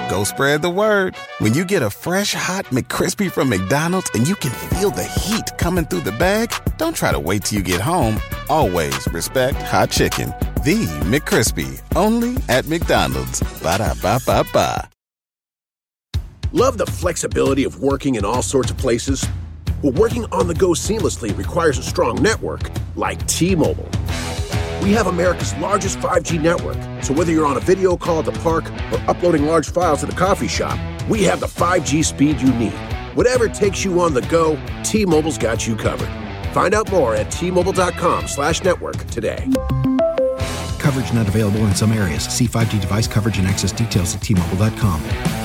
go spread the word. When you get a fresh, hot McCrispy from McDonald's and you can feel the heat coming through the bag, don't try to wait till you get home. Always respect hot chicken. The McCrispy, only at McDonald's. Ba-da-ba-ba-ba. Love the flexibility of working in all sorts of places? Well, working on the go seamlessly requires a strong network like T-Mobile. We have America's largest 5G network, so whether you're on a video call at the park or uploading large files at the coffee shop, we have the 5G speed you need. Whatever takes you on the go, T-Mobile's got you covered. Find out more at T-Mobile.com/network today. Coverage not available in some areas. See 5G device coverage and access details at T-Mobile.com.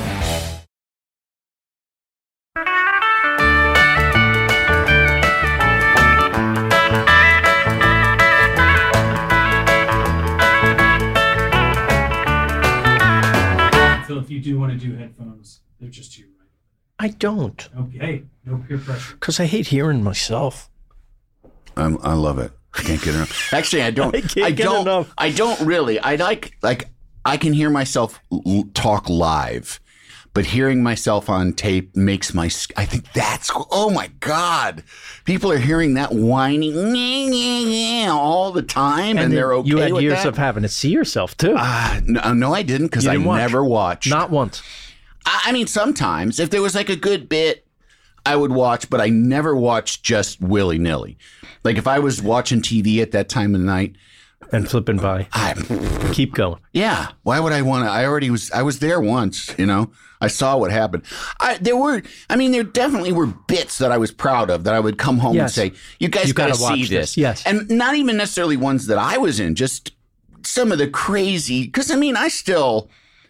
Phil, if you do want to do headphones, they're just you, right? I don't. Okay, no peer pressure. Because I hate hearing myself. I love it. I can't get enough. Actually, I don't. I don't enough. I don't really. I like I can hear myself talk live, but hearing myself on tape makes my. I think that's. Oh my God, people are hearing that whining all the time, and they're okay. You had with years that? of having to see yourself too. No, I didn't because I never watched. Not once. I mean, sometimes if there was like a good bit, I would watch, but I never watched just willy nilly. Like if I was watching TV at that time of the night and flipping by, keep going. Yeah. Why would I want to? I was there once, you know, I saw what happened. There definitely were bits that I was proud of that I would come home and say, you guys got to see this. Yes. And not even necessarily ones that I was in, just some of the crazy, because I mean, it's still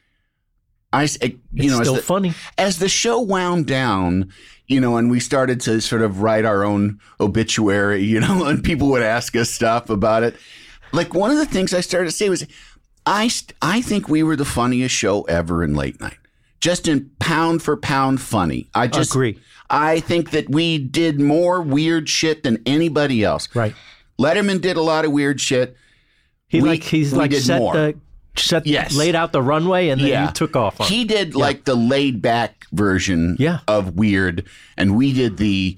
funny. As the show wound down, you know, and we started to sort of write our own obituary, you know, and people would ask us stuff about it. Like one of the things I started to say was, I think we were the funniest show ever in late night, just in pound for pound funny. I just agree. I think that we did more weird shit than anybody else. Right. Letterman did a lot of weird shit. He's laid out the runway and then you took off on. He did like the laid back version of weird, and we did the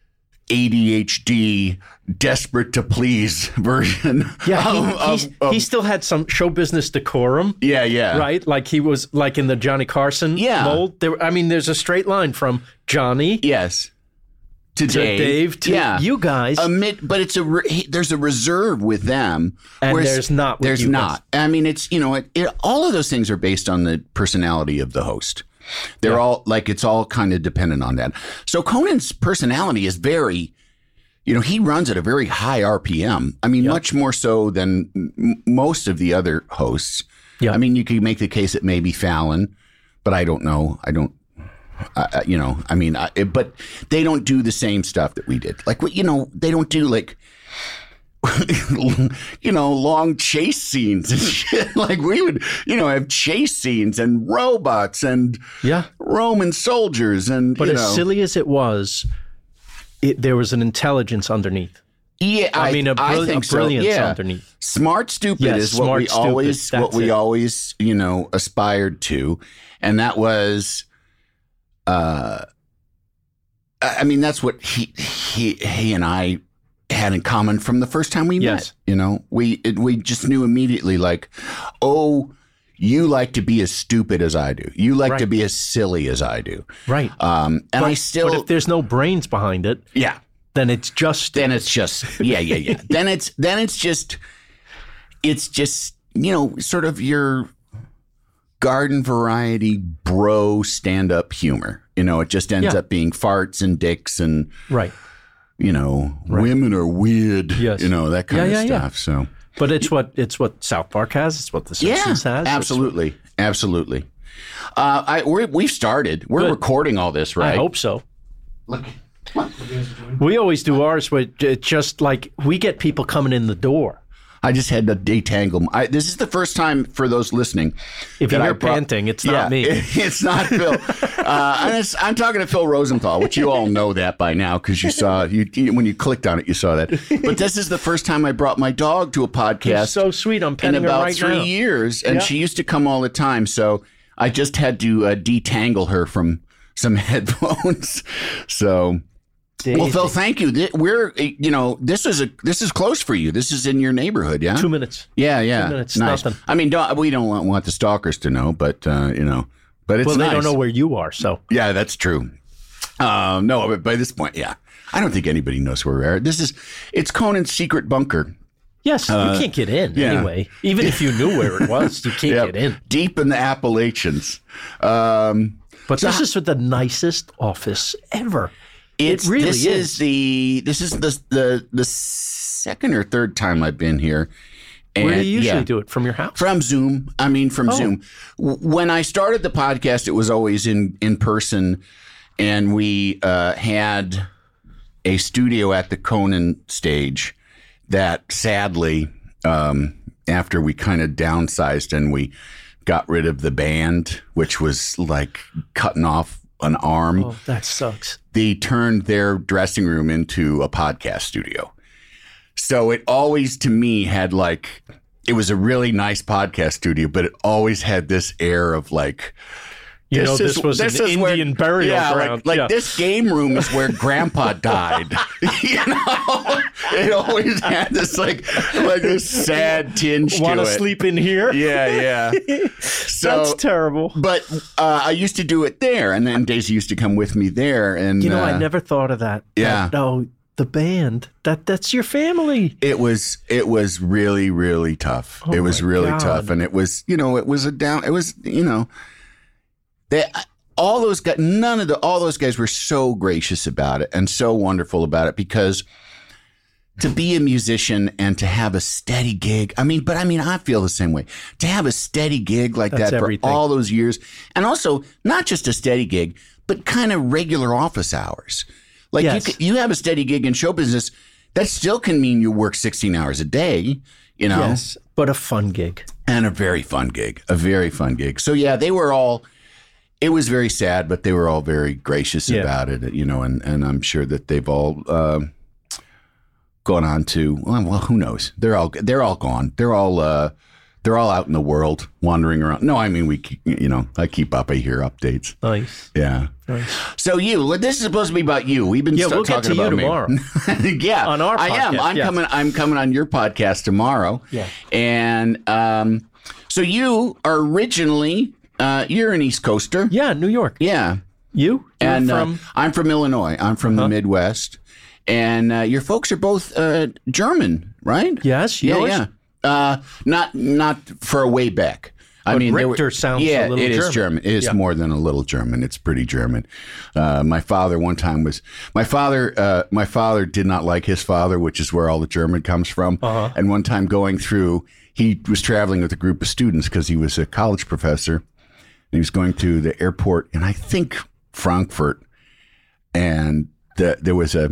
ADHD desperate to please version. Yeah, he still had some show business decorum. Yeah. Right? Like he was like in the Johnny Carson mold. There's a straight line from Johnny. Yes. To Dave, to you guys. But there's a reserve with them. And there's not with you guys. I mean, it's, you know, all of those things are based on the personality of the host. They're all like, it's all kind of dependent on that. So Conan's personality is very, you know, he runs at a very high RPM. I mean, much more so than most of the other hosts. Yeah. I mean, you could make the case that maybe Fallon, but I don't know. But they don't do the same stuff that we did. Like, you know, they don't do like, you know, long chase scenes and shit. Like we would, you know, have chase scenes and robots and Roman soldiers But as silly as it was, there was an intelligence underneath. Yeah, I mean, a brilliance underneath. Smart, stupid is what we always, you know, aspired to, and that was. I mean, that's what he and I had in common from the first time we met. You know, we just knew immediately, like, oh, you like to be as stupid as I do. You like to be as silly as I do. Right. But if there's no brains behind it, then it's just then it's just then it's just you know, sort of your garden variety bro stand-up humor. You know, it just ends up being farts and dicks and you know, women are weird. Yes. You know, that kind of stuff. So, but it's what South Park has. It's what The Simpsons has. Absolutely. We've started. We're recording all this, right? I hope so. Look. We always do ours with just like we get people coming in the door. I just had to detangle. This is the first time for those listening. If you hear panting, it's not me. It's not Phil. I'm talking to Phil Rosenthal, which you all know that by now because you saw when you clicked on it, you saw that. But this is the first time I brought my dog to a podcast. She's so sweet. I'm petting her right now. In about 3 years, and she used to come all the time. So I just had to detangle her from some headphones. So, well, Phil, thank you. We're, this is close for you. This is in your neighborhood, yeah? 2 minutes. Yeah. 2 minutes, nice. nothing. I mean, we don't want the stalkers to know, but but it's well, they nice. don't know where you are, so. Yeah, that's true. No, but by this point, yeah. I don't think anybody knows where we are. It's Conan's secret bunker. Yes, you can't get in anyway. Even if you knew where it was, you can't get in. Deep in the Appalachians. But this is the nicest office ever. It really is. This is the second or third time I've been here. And, where do you usually do it? From your house? From Zoom. Zoom. When I started the podcast, it was always in person, and we had a studio at the Conan stage that sadly, after we kind of downsized and we got rid of the band, which was like cutting off an arm. Oh, that sucks. They turned their dressing room into a podcast studio. So it always, to me, had it was a really nice podcast studio, but it always had this air of this was an Indian burial ground. This game room is where Grandpa died. It always had this this sad tinge to it. Want to sleep in here? Yeah. So, that's terrible. But I used to do it there, and then Daisy used to come with me there. And I never thought of that. Yeah. The band, that's your family. It was really, really tough. Oh, it was really tough, and it was all those guys were so gracious about it and so wonderful about it, because to be a musician and to have a steady gig, I feel the same way. To have a steady gig like that's that everything. For all those years, and also not just a steady gig, but kind of regular office hours. Yes. You have a steady gig in show business, that still can mean you work 16 hours a day, Yes, but a fun gig. And a very fun gig. So yeah, they were all, it was very sad, but they were all very gracious about it, and I'm sure that they've all gone on to, well, who knows? They're all gone. They're all out in the world wandering around. No, I keep up. I hear updates. Nice. Yeah. Nice. So this is supposed to be about you. We've been we'll talking get to about you me tomorrow. Yeah, on our podcast. I am. I'm coming on your podcast tomorrow. Yeah. And so you are originally you're an East Coaster. Yeah, New York. Yeah. You're from? I'm from Illinois. I'm from the Midwest. And your folks are both German, right? Yes. Yours? Yeah. Not for a way back. Richter sounds a little German. It is German. It is more than a little German. It's pretty German. My father did not like his father, which is where all the German comes from. Uh-huh. And one time going through, he was traveling with a group of students because he was a college professor. And he was going to the airport in, I think, Frankfurt. And there was a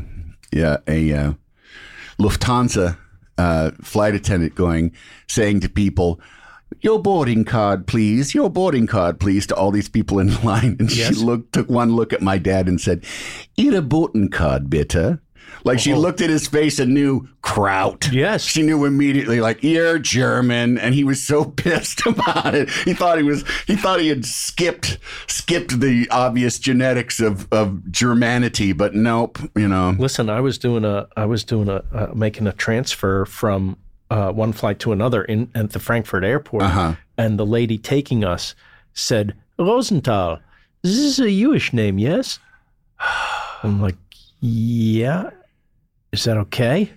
Lufthansa flight attendant saying to people, your boarding card, please, to all these people in line. And she took one look at my dad and said, Ihre Boarding card, bitte. She looked at his face and knew Kraut. Yes. She knew immediately, you're German. And he was so pissed about it. He thought he had skipped the obvious genetics of Germanity, but nope, Listen, I was making a transfer from one flight to another at the Frankfurt airport. Uh-huh. And the lady taking us said, Rosenthal, this is a Jewish name, yes? I'm like, yeah. Is that okay?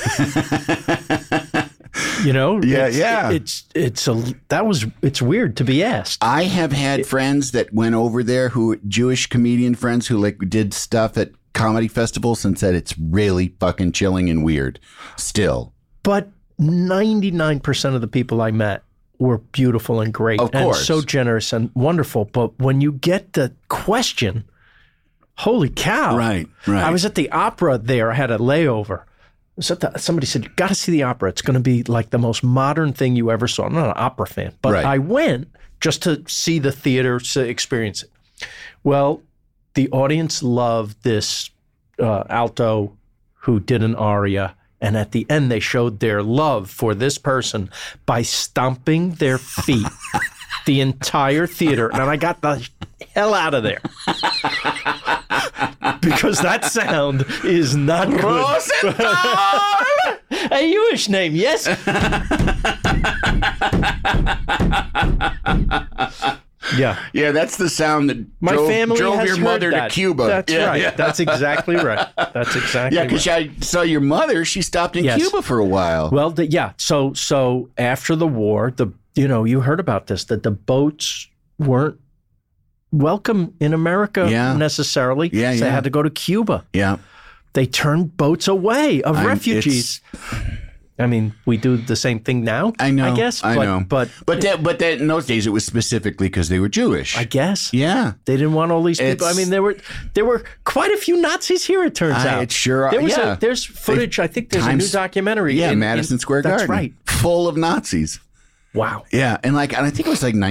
It's weird to be asked. I have had friends that went over there Jewish comedian friends who did stuff at comedy festivals and said it's really fucking chilling and weird still. But 99% of the people I met were beautiful and great. Of course. And so generous and wonderful. But when you get the question, holy cow. Right. I was at the opera there. I had a layover. Somebody said, you got to see the opera. It's going to be like the most modern thing you ever saw. I'm not an opera fan, but I went just to see the theater, to experience it. Well, the audience loved this alto who did an aria. And at the end, they showed their love for this person by stomping their feet the entire theater, and I got the hell out of there. Because that sound is not good. A Jewish name, yes? Yeah, that's the sound that my family drove has your mother that. to Cuba. That's right. Yeah. That's exactly right. That's exactly right. Yeah, because I saw your mother. She stopped in Cuba for a while. Well, So after the war, you heard about this, that the boats weren't welcome in America necessarily. Yeah, They had to go to Cuba. Yeah. They turned boats away of refugees. I mean, we do the same thing now. I know. I guess. I know. But in those days, it was specifically because they were Jewish. I guess. Yeah. They didn't want all these people. I mean, there were quite a few Nazis here. It turns out. It sure. There's footage. I think there's a new documentary. Yeah, Madison Square Garden. That's right. Full of Nazis. Wow. Yeah, and I think it was like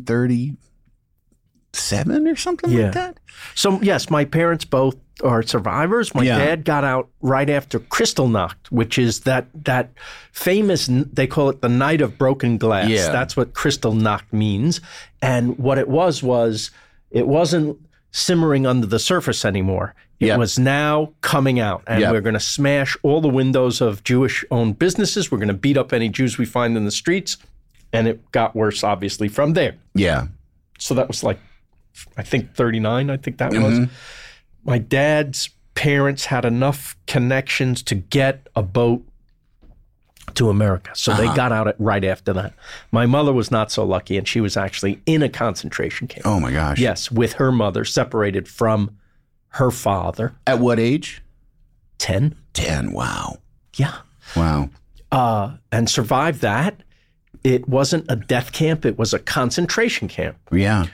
1937 or something like that. So yes, my parents both are survivors. My dad got out right after Kristallnacht, which is that famous, they call it the Night of Broken Glass. Yeah. That's what Kristallnacht means. And what it was it wasn't simmering under the surface anymore. It was now coming out. And we're going to smash all the windows of Jewish-owned businesses. We're going to beat up any Jews we find in the streets. And it got worse, obviously, from there. Yeah. So that was like, I think 39, I think that was. My dad's parents had enough connections to get a boat to America. So they got out right after that. My mother was not so lucky, and she was actually in a concentration camp. Oh, my gosh. Yes, with her mother, separated from her father. At what age? 10. 10, wow. Yeah. Wow. And survived that. It wasn't a death camp. It was a concentration camp. Yeah.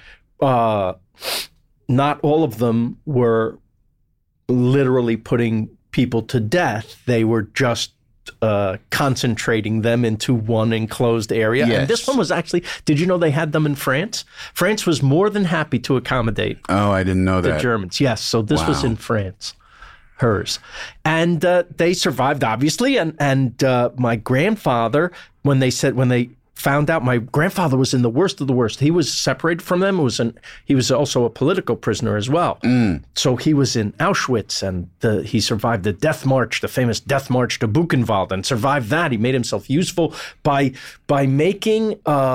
Not all of them were literally putting people to death. They were just concentrating them into one enclosed area. Yes. And this one was actually, did you know they had them in France? France was more than happy to accommodate I didn't know the Germans. Yes, so this was in France, hers. And they survived, obviously. And my grandfather, when they found out, my grandfather was in the worst of the worst. He was separated from them. He was also a political prisoner as well. So he was in Auschwitz, and he survived the death march, the famous death march to Buchenwald, and survived that. He made himself useful by making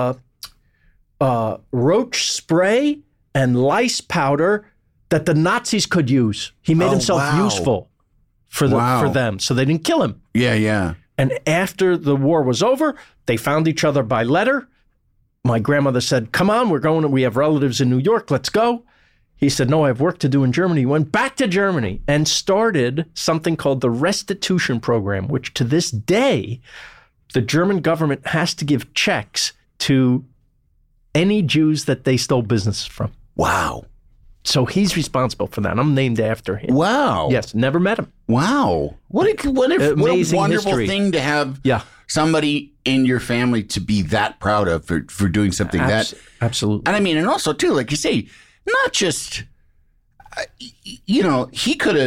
roach spray and lice powder that the Nazis could use. He made himself useful for them, so they didn't kill him. Yeah. And after the war was over, they found each other by letter. My grandmother said, come on, we have relatives in New York, let's go. He said, no, I have work to do in Germany. He went back to Germany and started something called the Restitution Program, which to this day, the German government has to give checks to any Jews that they stole businesses from. Wow. So he's responsible for that. I'm named after him. Wow. Yes, never met him. Wow. What a wonderful history. thing to have somebody in your family to be that proud of for doing something Absolutely. And I mean, and also too, like you say, not just, he could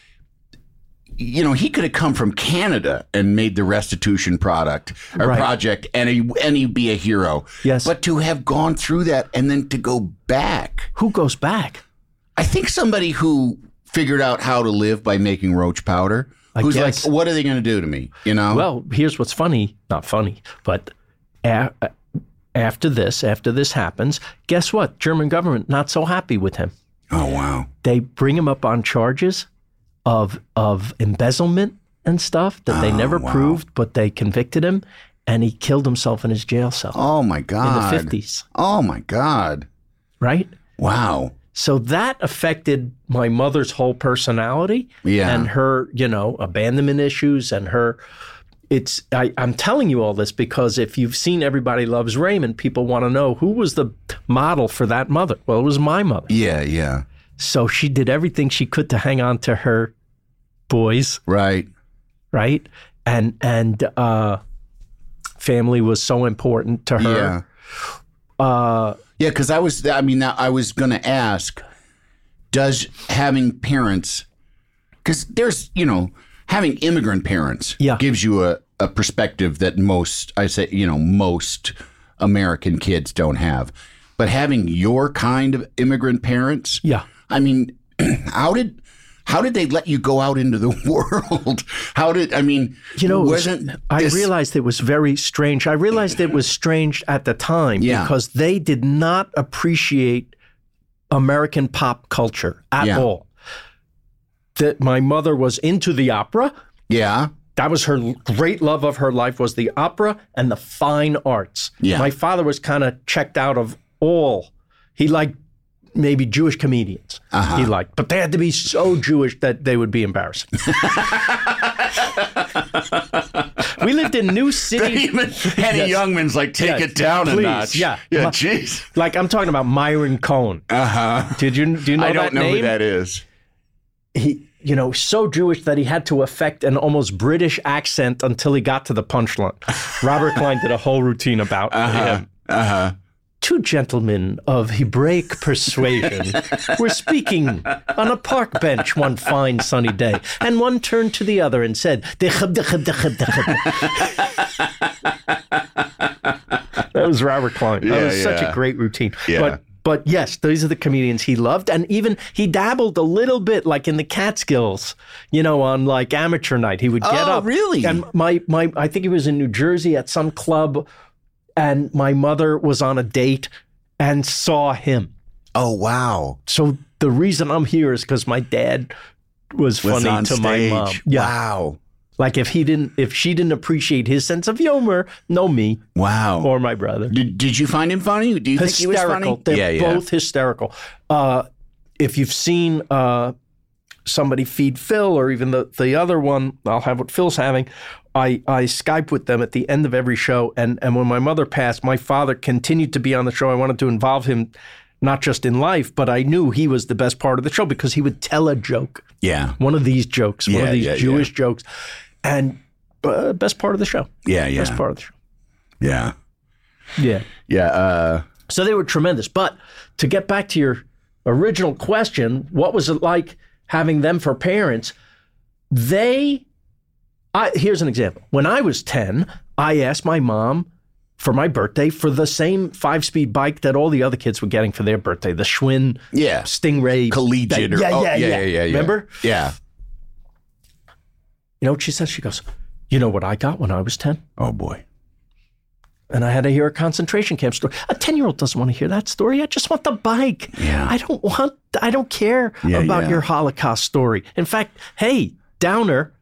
have come from Canada and made the restitution project and he'd be a hero. Yes. But to have gone through that and then to go back. Who goes back? I think somebody who figured out how to live by making roach powder. Who's like, what are they going to do to me? Well, here's what's funny. Not funny, but after this happens, guess what? German government not so happy with him. Oh, wow. They bring him up on charges of embezzlement and stuff that they never proved, but they convicted him, and he killed himself in his jail cell. Oh, my God. In the 50s. Oh, my God. Right? Wow. So that affected my mother's whole personality and her, abandonment issues and her. I'm telling you all this because if you've seen Everybody Loves Raymond, people want to know who was the model for that mother. Well, it was my mother. Yeah. So she did everything she could to hang on to her boys. Right. And family was so important to her. Yeah. Because I was going to ask, does having parents, because there's, having immigrant parents gives you a perspective that most American kids don't have. but having your kind of immigrant parents. Yeah. I mean, how did they let you go out into the world? I realized it was very strange. I realized it was strange at the time because they did not appreciate American pop culture at all. That my mother was into the opera. Yeah. That was her great love of her life, was the opera and the fine arts. Yeah. My father was kind of checked out of all. He liked maybe Jewish comedians. He liked, but they had to be so Jewish that they would be embarrassing. We lived in New City. Henny Youngman's like, take it down a notch. Yeah. Yeah, jeez. Like, I'm talking about Myron Cohen. Do you know that name? I don't know who that is. He, so Jewish that he had to affect an almost British accent until he got to the punchline. Robert Klein did a whole routine about him. Two gentlemen of Hebraic persuasion were speaking on a park bench one fine sunny day, and one turned to the other and said, That was Robert Klein. That was such a great routine. Yeah. But yes, these are the comedians he loved. And even he dabbled a little bit like in the Catskills, on like amateur night. He would get up. Oh, really? And I think he was in New Jersey at some club, and my mother was on a date and saw him. Oh, wow. So the reason I'm here is because my dad was funny to stage. my mom. Yeah. Wow. Like if she didn't appreciate his sense of humor, no me. Wow. Or my brother. Did you find him funny? Do you think he was funny? They're both hysterical. If you've seen somebody feed Phil, or even the other one, I'll have what Phil's having. I Skype with them at the end of every show. And when my mother passed, my father continued to be on the show. I wanted to involve him not just in life, but I knew he was the best part of the show because he would tell a joke. Yeah. One of these jokes, one of these Jewish jokes. And best part of the show. Yeah. Best part of the show. Yeah. Yeah. Yeah. So they were tremendous. But to get back to your original question, what was it like having them for parents? Here's an example. When I was 10, I asked my mom for my birthday for the same 5-speed bike that all the other kids were getting for their birthday, the Schwinn Stingray. Collegiate. Yeah. Remember? Yeah. You know what she says? She goes, you know what I got when I was 10? Oh, boy. And I had to hear a concentration camp story. A 10-year-old doesn't want to hear that story. I just want the bike. Yeah. I don't care about your Holocaust story. In fact, hey, Downer.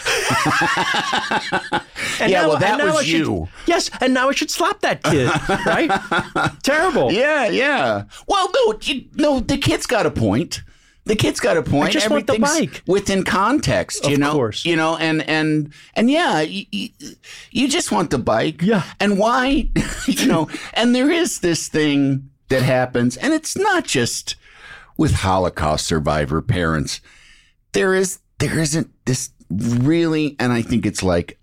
That was you. Yes, and now I should slap that kid, right? Terrible. Yeah. Well, no, the kid's got a point. I just want the bike within context, Of course. And you just want the bike. Yeah. And why, and there is this thing that happens, and it's not just with Holocaust survivor parents. There isn't this really, and I think it's like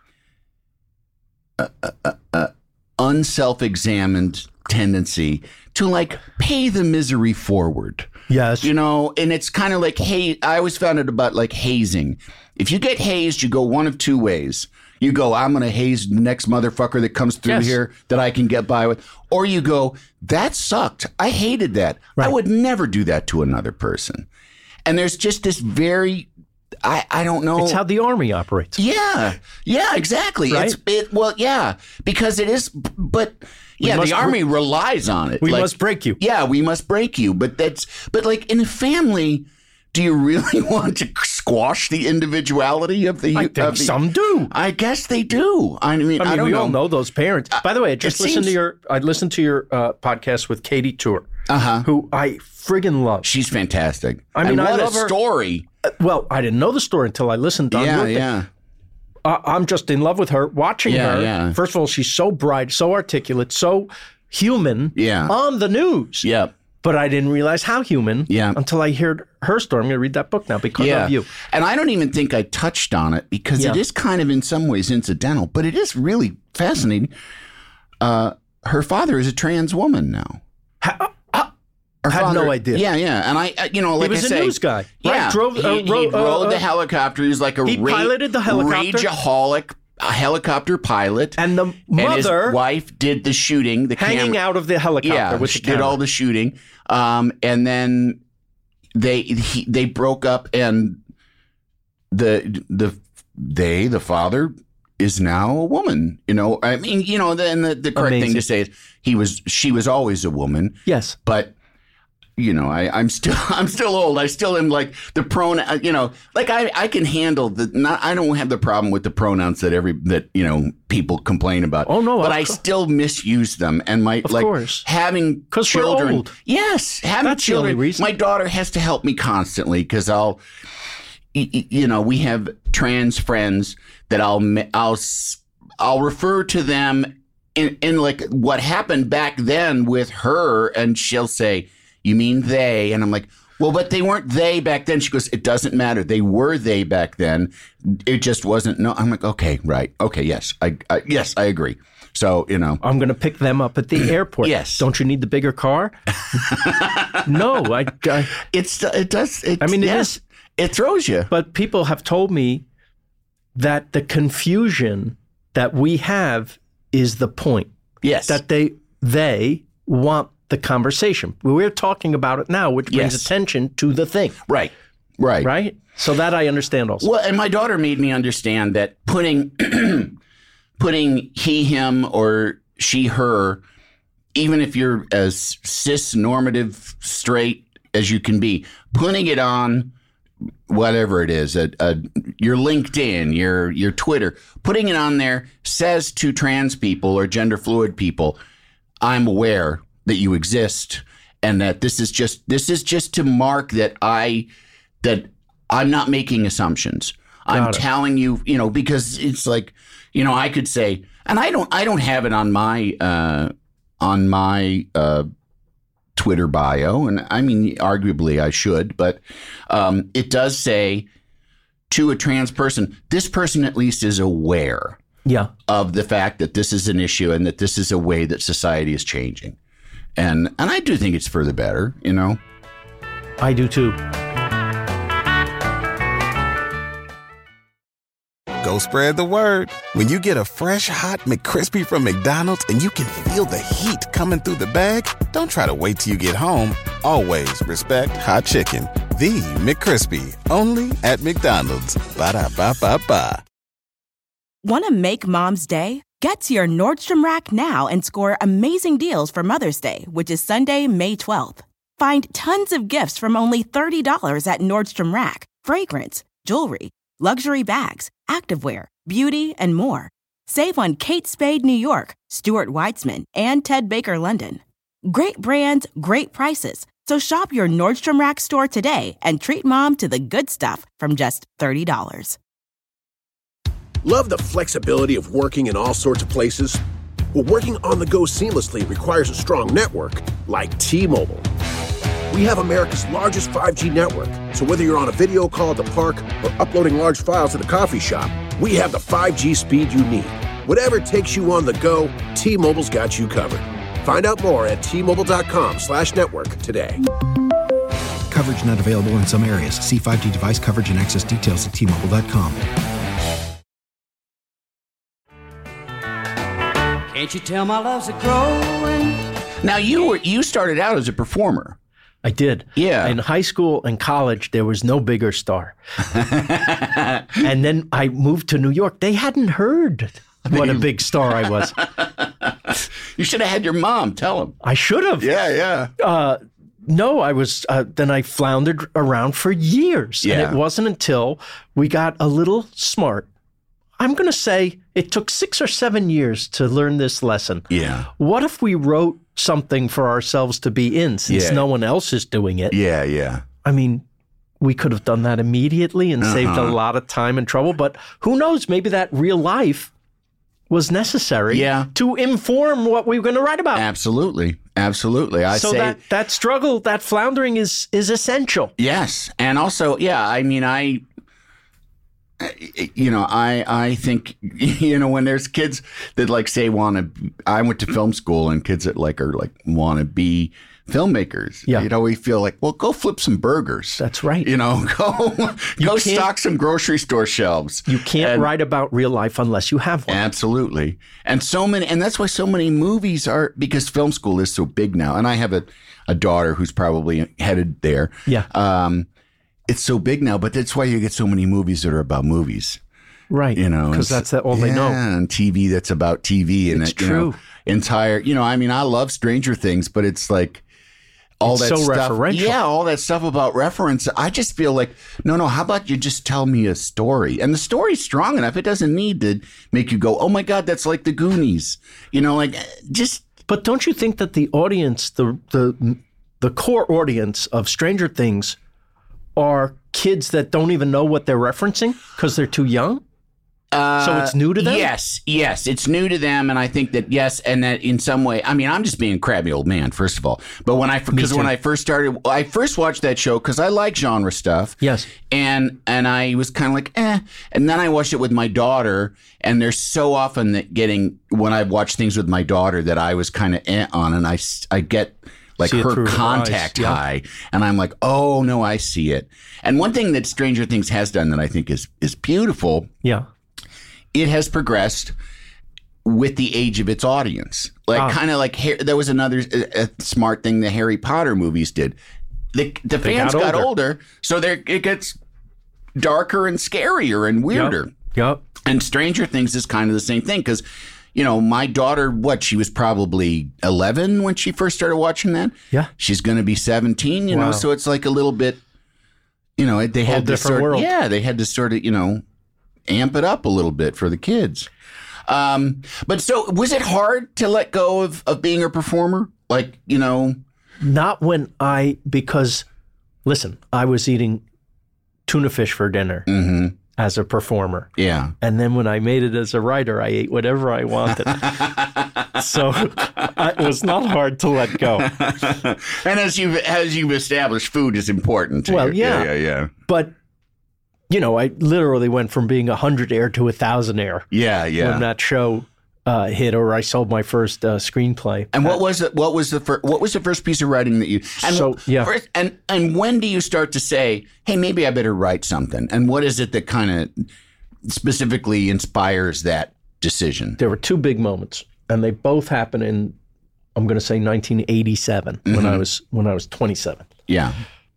unself-examined tendency to like pay the misery forward. Yes. And it's kind of like, hey, I always found it about like hazing. If you get hazed, you go one of two ways. You go, I'm going to haze the next motherfucker that comes through here that I can get by with. Or you go, that sucked. I hated that. Right. I would never do that to another person. And there's just this very, I don't know. It's how the Army operates. Yeah, exactly. Right? Because it is, but the Army relies on it. We must break you. Yeah, we must break you. But like in a family, do you really want to squash the individuality of the? I think some do. I guess they do. I mean, I don't we know. all know those parents. By the way, I listened to your podcast with Katie Tour, who I friggin' love. She's fantastic. I love her story. Well, I didn't know the story until I listened to her. Yeah. I'm just in love with her, watching her. Yeah. First of all, she's so bright, so articulate, so human on the news. Yeah. But I didn't realize how human until I heard her story. I'm going to read that book now because of you. And I don't even think I touched on it because it is kind of in some ways incidental, but it is really fascinating. Her father is a trans woman now. I had no idea. Yeah. And he was a news guy. Yeah. Right? He rode the helicopter. He was like he piloted the helicopter. rageaholic a helicopter pilot. And the mother... And his wife did the shooting. Hanging out of the helicopter with the camera. Did all the shooting. And then they broke up, and the father is now a woman. I mean, then the correct thing to say is she was always a woman. Yes. But I'm still old. I still am like the pronoun, like I can handle I don't have the problem with the pronouns that people complain about. Oh no. But I still misuse them, and of course. Having children. We're old. Yes. Having That's children. The only reason. My daughter has to help me constantly, because we have trans friends that I'll refer to them in like what happened back then with her, and she'll say, "You mean they?" And I'm like, "Well, but they weren't they back then." She goes, "It doesn't matter. They were they back then. It just wasn't." No, I'm like, "Okay, right. Okay, yes. I agree." So, I'm going to pick them up at the airport. Yes. Don't you need the bigger car? No, it does. It throws you. But people have told me that the confusion that we have is the point. Yes. That they want the conversation. We're talking about it now, which brings attention to the thing. Right. So that I understand also. Well, and my daughter made me understand that putting he, him, or she, her, even if you're as cis-normative straight as you can be, putting it on whatever it is, your LinkedIn, your Twitter, putting it on there says to trans people or gender fluid people, I'm aware that you exist, and that this is just to mark that I'm not making assumptions. I'm telling you, because it's like, I could say, and I don't have it on my Twitter bio, and I mean, arguably I should, but it does say to a trans person, this person at least is aware of the fact that this is an issue and that this is a way that society is changing. And I do think it's for the better, I do too. Go spread the word. When you get a fresh, hot McCrispy from McDonald's and you can feel the heat coming through the bag, don't try to wait till you get home. Always respect hot chicken. The McCrispy, only at McDonald's. Ba-da-ba-ba-ba. Want to make Mom's day? Get to your Nordstrom Rack now and score amazing deals for Mother's Day, which is Sunday, May 12th. Find tons of gifts from only $30 at Nordstrom Rack. Fragrance, jewelry, luxury bags, activewear, beauty, and more. Save on Kate Spade New York, Stuart Weitzman, and Ted Baker London. Great brands, great prices. So shop your Nordstrom Rack store today and treat Mom to the good stuff from just $30. Love the flexibility of working in all sorts of places? Well, working on the go seamlessly requires a strong network like T-Mobile. We have America's largest 5G network, so whether you're on a video call at the park or uploading large files at the coffee shop, we have the 5G speed you need. Whatever takes you on the go, T-Mobile's got you covered. Find out more at T-Mobile.com/network today. Coverage not available in some areas. See 5G device coverage and access details at T-Mobile.com. Can't you tell my love's a growing? Now you started out as a performer. I did. Yeah. In high school and college, there was no bigger star. And then I moved to New York. They hadn't heard what a big star I was. You should have had your mom tell them. I should have. Yeah. No, I was. Then I floundered around for years. Yeah. And it wasn't until we got a little smart. I'm going to say it took 6 or 7 years to learn this lesson. Yeah. What if we wrote something for ourselves to be in since no one else is doing it? Yeah. I mean, we could have done that immediately and saved a lot of time and trouble. But who knows? Maybe that real life was necessary to inform what we were going to write about. Absolutely. That struggle, that floundering is essential. Yes. And also, I mean, I think, when there's kids that like say I went to film school, and kids that like are like want to be filmmakers. Yeah. You know, we feel like, well, go flip some burgers. That's right. You know, go stock some grocery store shelves. You can't write about real life unless you have one. Absolutely. And that's why so many movies are, because film school is so big now. And I have a daughter who's probably headed there. Yeah. It's so big now, but that's why you get so many movies that are about movies. Right. You know, because that's all they know. And TV that's about TV. And it's true. I love Stranger Things, but it's like, all it's that so stuff, referential. Yeah, all that stuff about reference. I just feel like, no, how about you just tell me a story? And the story's strong enough. It doesn't need to make you go, oh my God, that's like the Goonies. You know, like just. But don't you think that the audience, the core audience of Stranger Things are kids that don't even know what they're referencing because they're too young? So it's new to them? Yes, it's new to them, and I think that and that in some way, I mean, I'm just being a crabby old man, first of all. But when I first started, I first watched that show because I like genre stuff. Yes, and I was kind of like, and then I watched it with my daughter, and there's so often that when I watch things with my daughter that I was kind of on, and I get like her contact high, and I'm like, oh no, I see it. And one thing that Stranger Things has done that I think is beautiful. Yeah. It has progressed with the age of its audience. Like kind of like there was another smart thing the Harry Potter movies did. The fans got older, so it gets darker and scarier and weirder. Yep. And Stranger Things is kind of the same thing because, you know, my daughter, she was probably 11 when she first started watching that. Yeah. She's going to be 17, you know, so it's like a little bit, you know, they had this different world. Yeah, they had to sort of, you know, amp it up a little bit for the kids. But so was it hard to let go of being a performer? Like, you know? Not because listen, I was eating tuna fish for dinner as a performer. Yeah. And then when I made it as a writer, I ate whatever I wanted. So it was not hard to let go. And as you've established, food is important to you. Yeah. But you know, I literally went from being 100 air to 1,000 air. Yeah. When that show hit, or I sold my first screenplay. And what was the first piece of writing that you? And and when do you start to say, hey, maybe I better write something? And what is it that kind of specifically inspires that decision? There were two big moments, and they both happened in, I'm going to say 1987 when I was 27. Yeah.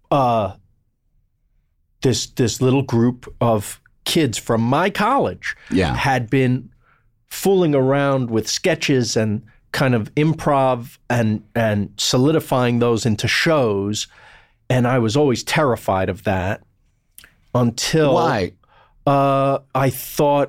This little group of kids from my college had been fooling around with sketches and kind of improv and solidifying those into shows. And I was always terrified of that until Why? I thought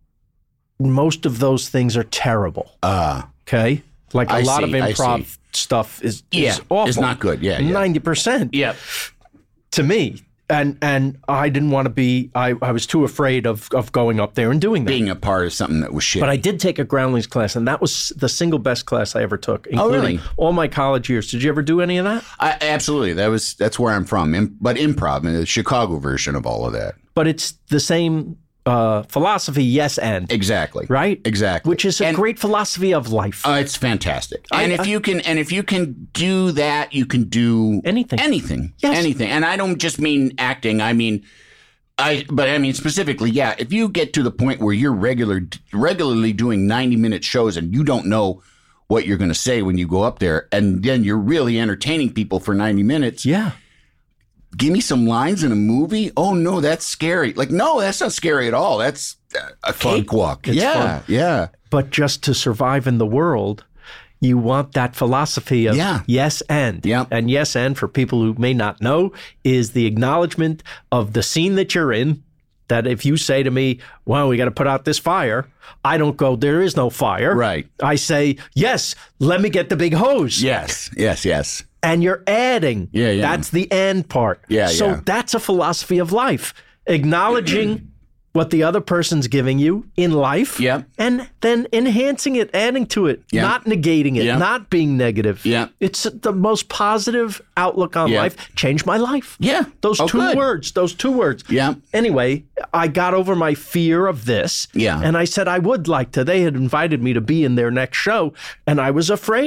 most of those things are terrible. Okay? Like a lot of improv stuff is awful. It's not good. Yeah. 90%. Yeah. To me. And I didn't want to be, I was too afraid of going up there and doing that. Being a part of something that was shit. But I did take a Groundlings class, and that was the single best class I ever took, including all my college years. Did you ever do any of that? Absolutely. That's where I'm from. But improv, the Chicago version of all of that. But it's the same philosophy, yes and. Exactly. Right? Exactly. Which is a great philosophy of life. It's fantastic. If you can do that, you can do anything. Yes. Anything. And I don't just mean acting. I mean specifically, if you get to the point where you're regularly doing 90-minute shows and you don't know what you're going to say when you go up there, and then you're really entertaining people for 90 minutes. Yeah. Give me some lines in a movie? Oh, no, that's scary. Like, no, that's not scary at all. That's a cakewalk. It's fun. Yeah. But just to survive in the world, you want that philosophy of yes and. Yep. And yes and, for people who may not know, is the acknowledgement of the scene that you're in. That if you say to me, well, we got to put out this fire, I don't go, there is no fire. Right. I say, yes, let me get the big hose. Yes. And you're adding. Yeah. That's the and part. So that's a philosophy of life. Acknowledging what the other person's giving you in life. Yep. And then enhancing it, adding to it, not negating it, not being negative. Yeah. It's the most positive outlook on life. Changed my life. Yeah. Those two words. Yeah. Anyway, I got over my fear of this. Yeah. And I said I would like to. They had invited me to be in their next show, and I was afraid.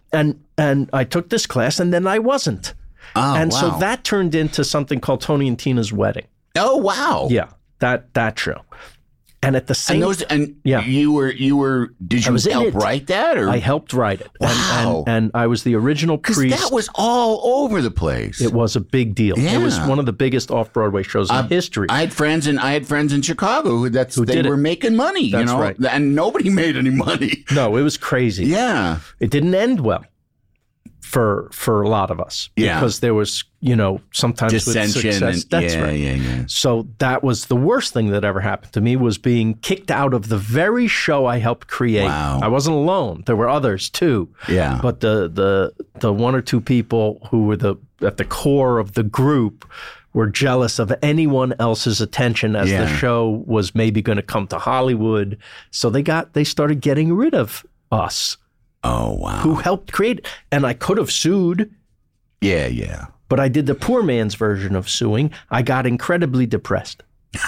And I took this class, and then I wasn't. Oh, and wow. so that turned into something called Tony and Tina's Wedding. Oh, wow. Yeah, that show. And at the same you were did you help write that? Or? I helped write it. Wow. And I was the original priest. That was all over the place. It was a big deal. Yeah. It was one of the biggest off-Broadway shows in history. I had friends in Chicago who were making money, That's right. And nobody made any money. No, it was crazy. Yeah. It didn't end well for a lot of us. Yeah. Because there was, sometimes dissension with success. That's right. Yeah. So that was the worst thing that ever happened to me, was being kicked out of the very show I helped create. Wow. I wasn't alone. There were others too. Yeah. But the one or two people who were at the core of the group were jealous of anyone else's attention as the show was maybe going to come to Hollywood. So they started getting rid of us. Oh, wow. Who helped create it. And I could have sued. Yeah. But I did the poor man's version of suing. I got incredibly depressed.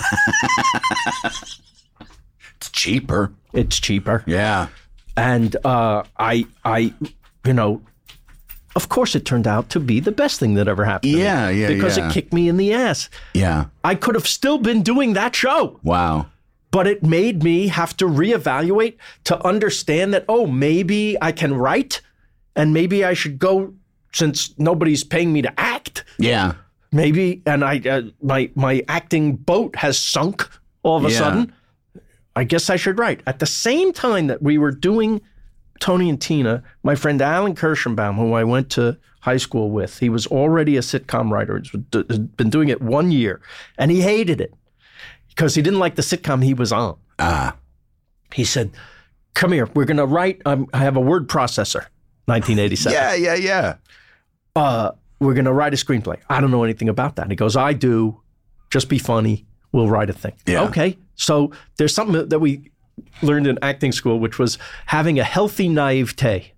It's cheaper. It's cheaper. Yeah. And I of course it turned out to be the best thing that ever happened to me. Yeah. Because it kicked me in the ass. Yeah. I could have still been doing that show. Wow. But it made me have to reevaluate to understand that, maybe I can write and maybe I should go, since nobody's paying me to act. Yeah. Maybe, and my acting boat has sunk all of a sudden. I guess I should write. At the same time that we were doing Tony and Tina, my friend Alan Kirshenbaum, who I went to high school with, he was already a sitcom writer. He'd been doing it 1 year, and he hated it because he didn't like the sitcom he was on. He said, come here, we're going to write, I have a word processor, 1987. Yeah. We're going to write a screenplay. I don't know anything about that. And he goes, I do. Just be funny. We'll write a thing. Yeah. Okay. So there's something that we learned in acting school, which was having a healthy naivete.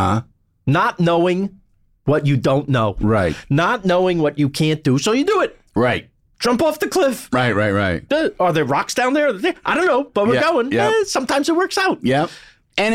Not knowing what you don't know. Right. Not knowing what you can't do. So you do it. Right. Jump off the cliff. Right. Are there rocks down there? I don't know, but we're going. Yeah. Sometimes it works out. Yeah. And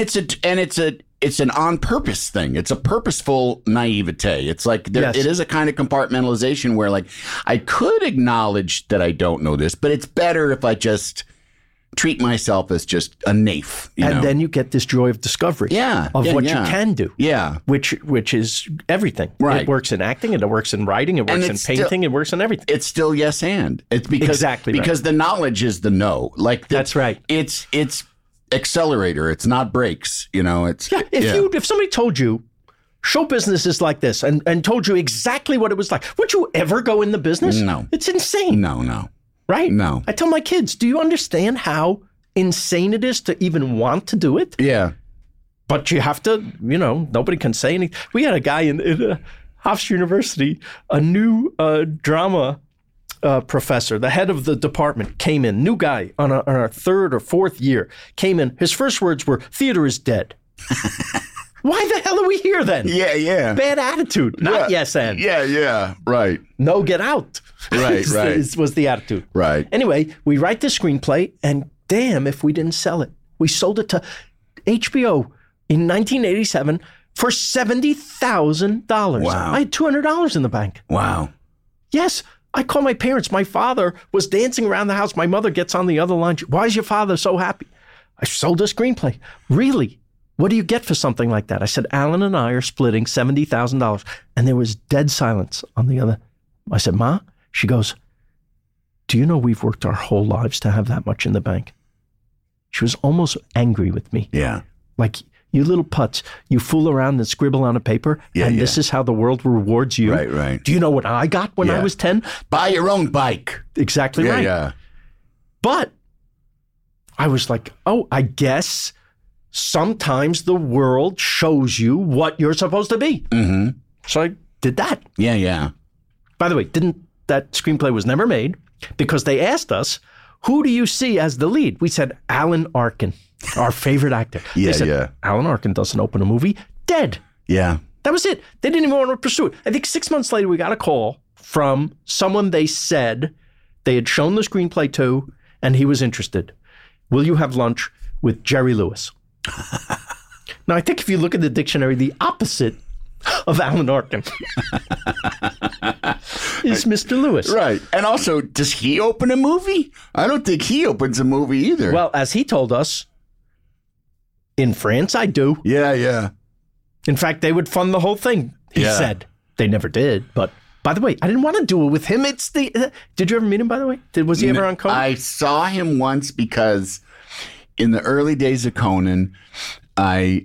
it's an on purpose thing. It's a purposeful naivete. It's like it is a kind of compartmentalization where, like, I could acknowledge that I don't know this, but it's better if I just treat myself as just a naif. And then you get this joy of discovery. Of what you can do. Yeah. Which is everything. Right. It works in acting, it works in writing, it works in painting, it works in everything. It's still yes and. It's because the knowledge is the no. Like that's right. It's accelerator. It's not brakes. It's if somebody told you show business is like this and told you exactly what it was like, would you ever go in the business? No. It's insane. No. Right? No. I tell my kids, do you understand how insane it is to even want to do it? Yeah. But you have to, nobody can say anything. We had a guy in Hofstra University, a new drama professor, the head of the department, came in, new guy on our third or fourth year, came in. His first words were, theater is dead. Why the hell are we here then? Yeah. Bad attitude, not yes and. Yeah, right. No, get out. Right. Was the attitude. Right. Anyway, we write the screenplay, and damn if we didn't sell it. We sold it to HBO in 1987 for $70,000. Wow. I had $200 in the bank. Wow. Yes. I call my parents. My father was dancing around the house. My mother gets on the other line. Why is your father so happy? I sold a screenplay. Really? What do you get for something like that? I said, Alan and I are splitting $70,000. And there was dead silence on the other. I said, Ma? She goes, do you know we've worked our whole lives to have that much in the bank? She was almost angry with me. Yeah. Like, you little putz, you fool around and scribble on a paper, this is how the world rewards you. Right. Do you know what I got when I was 10? Buy your own bike. Exactly right. Yeah. But I was like, I guess sometimes the world shows you what you're supposed to be. Mm-hmm. So I did that. Yeah. By the way, that screenplay was never made because they asked us, who do you see as the lead? We said Alan Arkin, our favorite actor. They said, Alan Arkin doesn't open a movie. Dead. Yeah. That was it. They didn't even want to pursue it. I think 6 months later, we got a call from someone they said they had shown the screenplay to, and he was interested. Will you have lunch with Jerry Lewis? Now, I think if you look at the dictionary, the opposite of Alan Arkin is Mr. Lewis. Right. And also, does he open a movie? I don't think he opens a movie either. Well, as he told us, in France, I do. Yeah. In fact, they would fund the whole thing, he said. They never did, but... By the way, I didn't want to do it with him. It's the... did you ever meet him, by the way? Was he ever on Conan? I saw him once because in the early days of Conan, I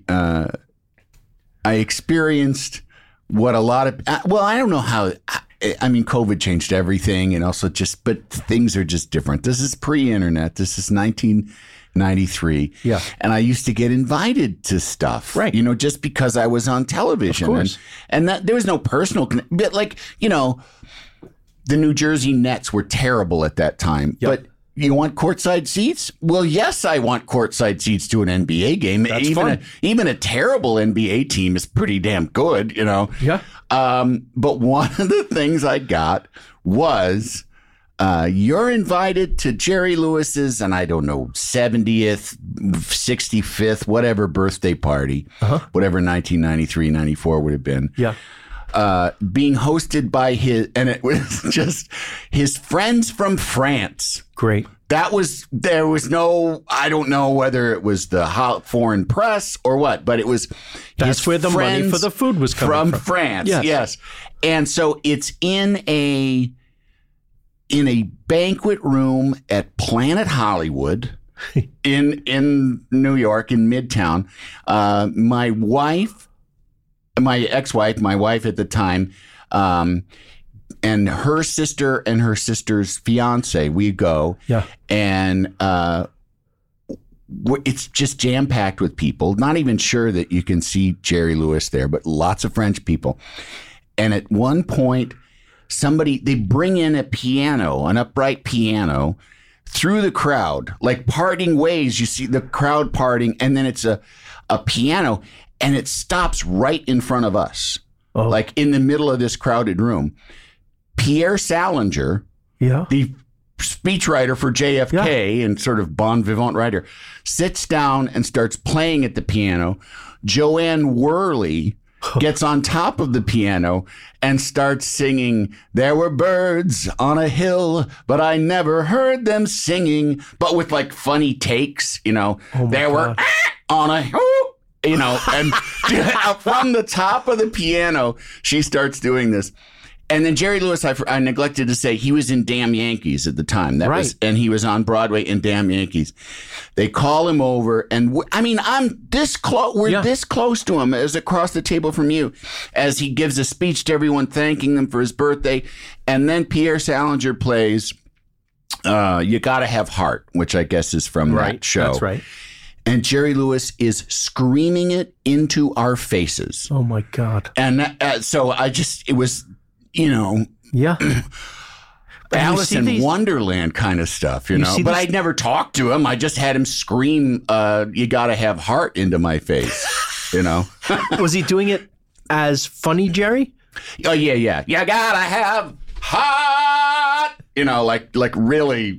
experienced what a lot of... Well, I don't know how... I mean, COVID changed everything, and also but things are just different. This is pre-internet. This is 1993. Yeah. And I used to get invited to stuff. Right. Just because I was on television. Of course. And that there was no personal... But like, the New Jersey Nets were terrible at that time. Yep. But you want courtside seats? Well, yes, I want courtside seats to an NBA game. That's fun. Even a terrible NBA team is pretty damn good, Yeah. But one of the things I got was... you're invited to Jerry Lewis's, and I don't know, 70th, 65th, whatever birthday party, whatever 1993, 94 would have been. Yeah. Being hosted by and it was just his friends from France. Great. There was no, I don't know whether it was the foreign press or what, but it was. That's where the money for the food was coming from. France. Yes. And so it's in a banquet room at Planet Hollywood in New York, in Midtown. My ex-wife, my wife at the time, and her sister and her sister's fiance, we go. Yeah. And it's just jam-packed with people. Not even sure that you can see Jerry Lewis there, but lots of French people. And at one point... they bring in a piano, an upright piano, through the crowd, like parting ways. You see the crowd parting, and then it's a piano, and it stops right in front of us, like in the middle of this crowded room. Pierre Salinger, the speechwriter for JFK and sort of bon vivant writer, sits down and starts playing at the piano. Joanne Worley gets on top of the piano and starts singing, "There were birds on a hill, but I never heard them singing," but with like funny takes, there were on a hill, and from the top of the piano, she starts doing this. And then Jerry Lewis, I neglected to say, he was in Damn Yankees at the time. And he was on Broadway in Damn Yankees. They call him over, and I'm this close. We're this close to him, as across the table from you, as he gives a speech to everyone, thanking them for his birthday. And then Pierre Salinger plays "You Gotta Have Heart," which I guess is from that show. That's right. And Jerry Lewis is screaming it into our faces. Oh my God! And so it was. Alice in Wonderland kind of stuff, But I'd never talked to him. I just had him scream, "You gotta have heart" into my face, Was he doing it as funny, Jerry? Oh, yeah. You gotta have heart. Like really,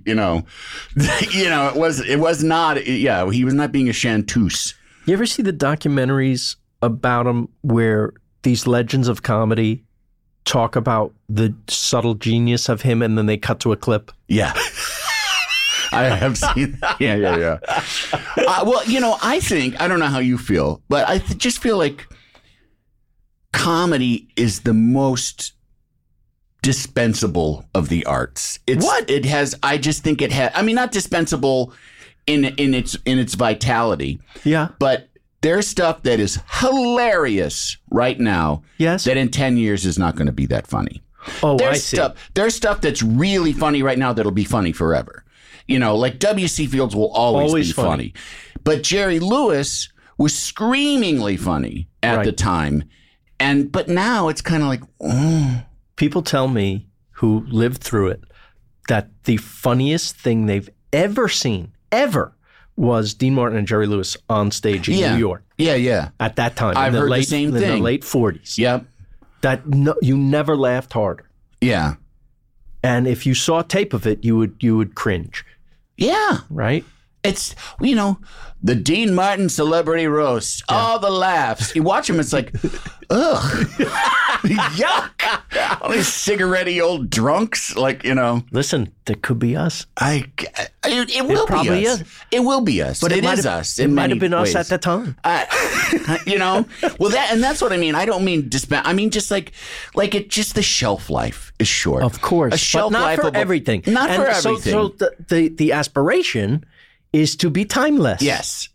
it was not, he was not being a chanteuse. You ever see the documentaries about him where these legends of comedy talk about the subtle genius of him, and then they cut to a clip? Yeah. I have seen that. Yeah. Well, I think, I don't know how you feel, but I just feel like comedy is the most dispensable of the arts. I just think it has, not dispensable in its vitality. Yeah. But there's stuff that is hilarious right now. Yes. That in 10 years is not going to be that funny. Oh, I see. There's stuff that's really funny right now that'll be funny forever. Like W.C. Fields will always be funny. But Jerry Lewis was screamingly funny at the time. But now it's kind of like, People tell me who lived through it that the funniest thing they've ever seen, was Dean Martin and Jerry Lewis on stage in New York. Yeah. At that time. I've heard the same thing. In the late 40s. Yep. You never laughed harder. Yeah. And if you saw tape of it, you would cringe. Yeah. Right? It's, you know, the Dean Martin celebrity roast, all the laughs. You watch them, it's like, ugh, yuck. All these cigarette-y old drunks, like, you know. Listen, that could be us. It will be us. It will be us. But it is us. It might have been us at the time. You know, well, that's what I mean. I don't mean I mean just like just the shelf life is short. Of course, a shelf but not life for everything. Not for everything. So the aspiration is to be timeless. Yes.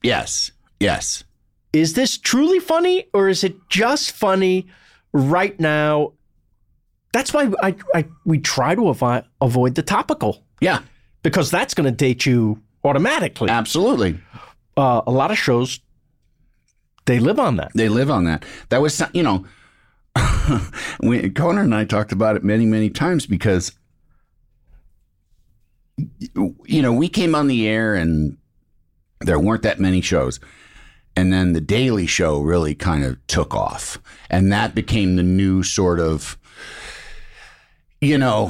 Is this truly funny, or is it just funny right now? That's why we try to avoid the topical. Yeah, because that's going to date you automatically. Absolutely. A lot of shows, they live on that. That was, you know, Conan and I talked about it many, many times because, you know, we came on the air and there weren't that many shows. And then the Daily Show really kind of took off. And that became the new sort of, you know,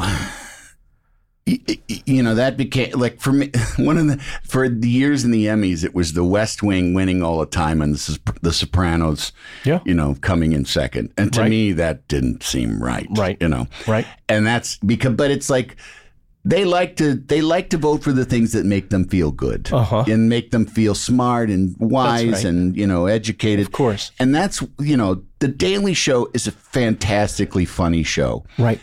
that became like for me, for the years in the Emmys, it was the West Wing winning all the time and the Sopranos, you know, coming in second. And to me, that didn't seem right. You know, And that's because, but it's like, they like to vote for the things that make them feel good and make them feel smart and wise and, you know, educated. Of course. And that's, you know, the Daily Show is a fantastically funny show. Right.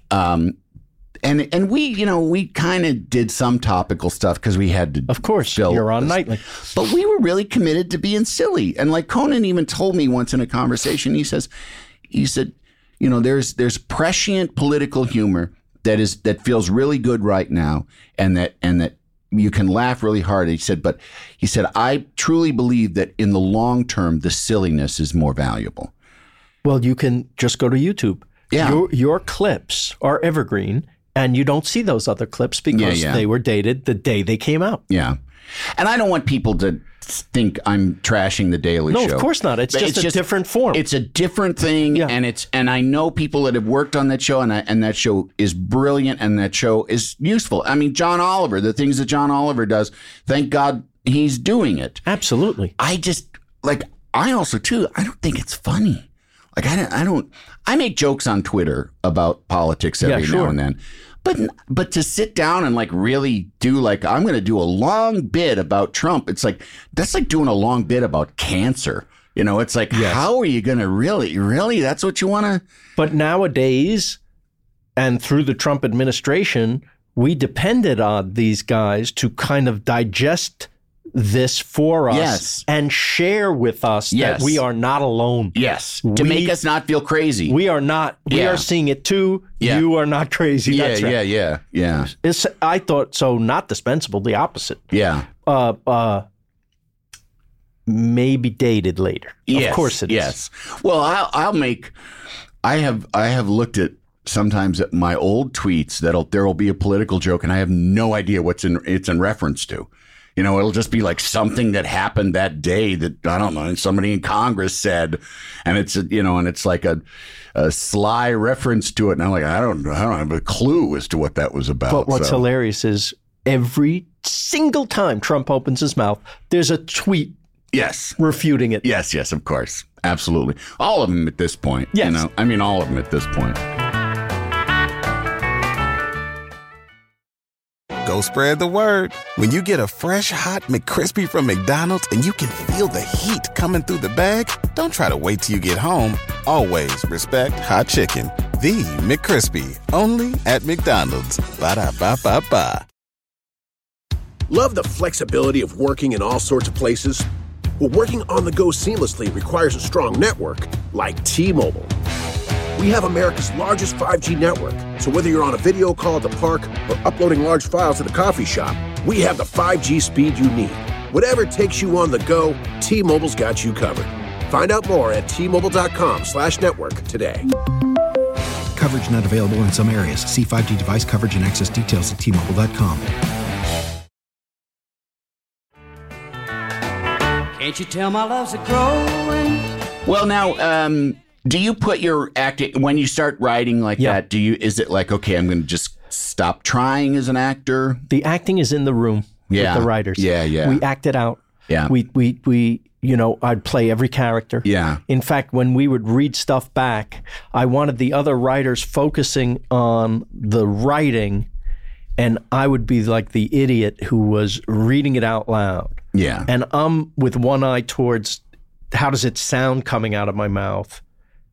And we, you know, we kind of did some topical stuff because we had to. Of course, you're on nightly. But we were really committed to being silly. And like Conan even told me once in a conversation, he said, you know, there's prescient political humor that feels really good right now, and that you can laugh really hard. He said, I truly believe that in the long term, the silliness is more valuable. Well, you can just go to YouTube. Yeah. Your clips are evergreen, and you don't see those other clips because they were dated the day they came out. Yeah. And I don't want people to think I'm trashing the Daily Show. No, of course not. It's just a different form. It's a different thing, and I know people that have worked on that show, and that show is brilliant, and that show is useful. I mean, John Oliver, the things that John Oliver does, thank God he's doing it. Absolutely. I also too, I don't think it's funny. Like I make jokes on Twitter about politics every now and then. But to sit down and like really do like, I'm going to do a long bit about Trump. It's like, that's like doing a long bit about cancer. You know, it's like, how are you going to really, that's what you want to. But nowadays, and through the Trump administration, we depended on these guys to kind of digest this for us and share with us that we are not alone. Yes. To make us not feel crazy. We are not. We are seeing it too. Yeah. You are not crazy. That's right. Yeah. I thought so not dispensable, the opposite. Yeah. Maybe dated later. Yes, of course it is. Yes. Well, I have looked at sometimes at my old tweets there will be a political joke and I have no idea it's in reference to. You know, it'll just be like something that happened that day that, I don't know, somebody in Congress said, and it's, you know, and it's like a sly reference to it. And I'm like, I don't have a clue as to what that was about. But what's hilarious is every single time Trump opens his mouth, there's a tweet refuting it. Yes, of course. Absolutely. All of them at this point. Yes. You know, I mean, all of them at this point. Go spread the word. When you get a fresh, hot McCrispy from McDonald's and you can feel the heat coming through the bag, don't try to wait till you get home. Always respect hot chicken. The McCrispy, only at McDonald's. Ba-da-ba-ba-ba. Love the flexibility of working in all sorts of places? Well, working on the go seamlessly requires a strong network like T-Mobile. We have America's largest 5G network, so whether you're on a video call at the park or uploading large files at a coffee shop, we have the 5G speed you need. Whatever takes you on the go, T-Mobile's got you covered. Find out more at T-Mobile.com/network today. Coverage not available in some areas. See 5G device coverage and access details at T-Mobile.com. Can't you tell my love's a-growing? Well, now, do you put your acting, when you start writing like that, is it like, okay, I'm going to just stop trying as an actor? The acting is in the room. with the writers. Yeah. We acted out. Yeah. We I'd play every character. Yeah. In fact, when we would read stuff back, I wanted the other writers focusing on the writing, and I would be like the idiot who was reading it out loud. Yeah. And I'm with one eye towards how does it sound coming out of my mouth.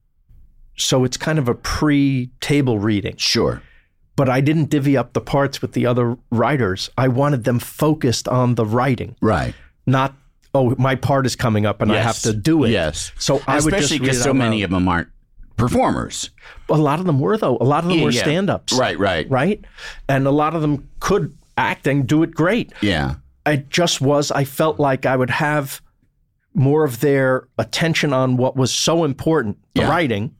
So it's kind of a pre-table reading. Sure. But I didn't divvy up the parts with the other writers. I wanted them focused on the writing. Right. Not, my part is coming up and I have to do it. Yes. So I would just especially because so many of them aren't performers. A lot of them were, though. A lot of them were stand-ups. Right. And a lot of them could act and do it great. Yeah. I felt like I would have more of their attention on what was so important, the writing,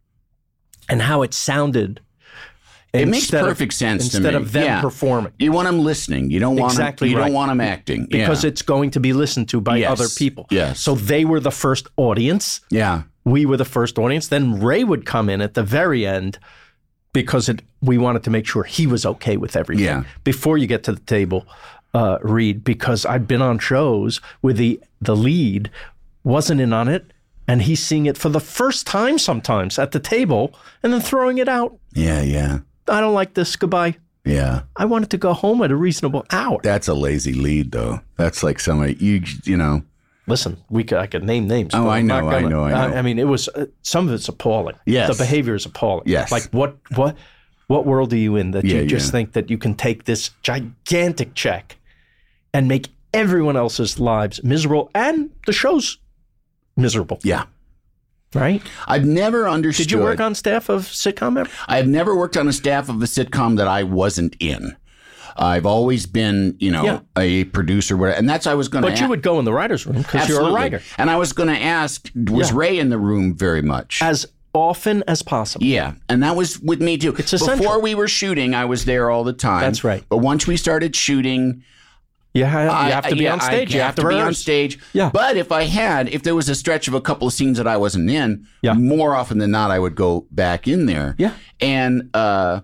and how it sounded. It makes perfect sense to me. Instead of them performing. You want them listening. You don't want them, don't want them acting. Because it's going to be listened to by other people. Yes. So they were the first audience. Yeah. We were the first audience. Then Ray would come in at the very end because we wanted to make sure he was okay with everything. Yeah. Before you get to the table, read, because I've been on shows where the lead wasn't in on it, and he's seeing it for the first time sometimes at the table and then throwing it out. Yeah. I don't like this. Goodbye. Yeah. I wanted to go home at a reasonable hour. That's a lazy lead, though. That's like somebody, you know. Listen, I could name names. Oh, I know. I mean, it was, some of it's appalling. Yes. The behavior is appalling. Yes. Like, what world are you in that you just think that you can take this gigantic check and make everyone else's lives miserable and the show's miserable? Yeah. Right? I've never understood. Did you work on staff of sitcom ever? I've never worked on a staff of a sitcom that I wasn't in. I've always been, a producer, and that's I was going to. But you would go in the writer's room because you're a writer. And I was going to ask, was Ray in the room very much? As often as possible. Yeah, and that was with me too. It's essential. Before we were shooting, I was there all the time. That's right. But once we started shooting. You have to be on stage. You have to be on stage. Yeah. But if there was a stretch of a couple of scenes that I wasn't in, more often than not, I would go back in there. Yeah. And I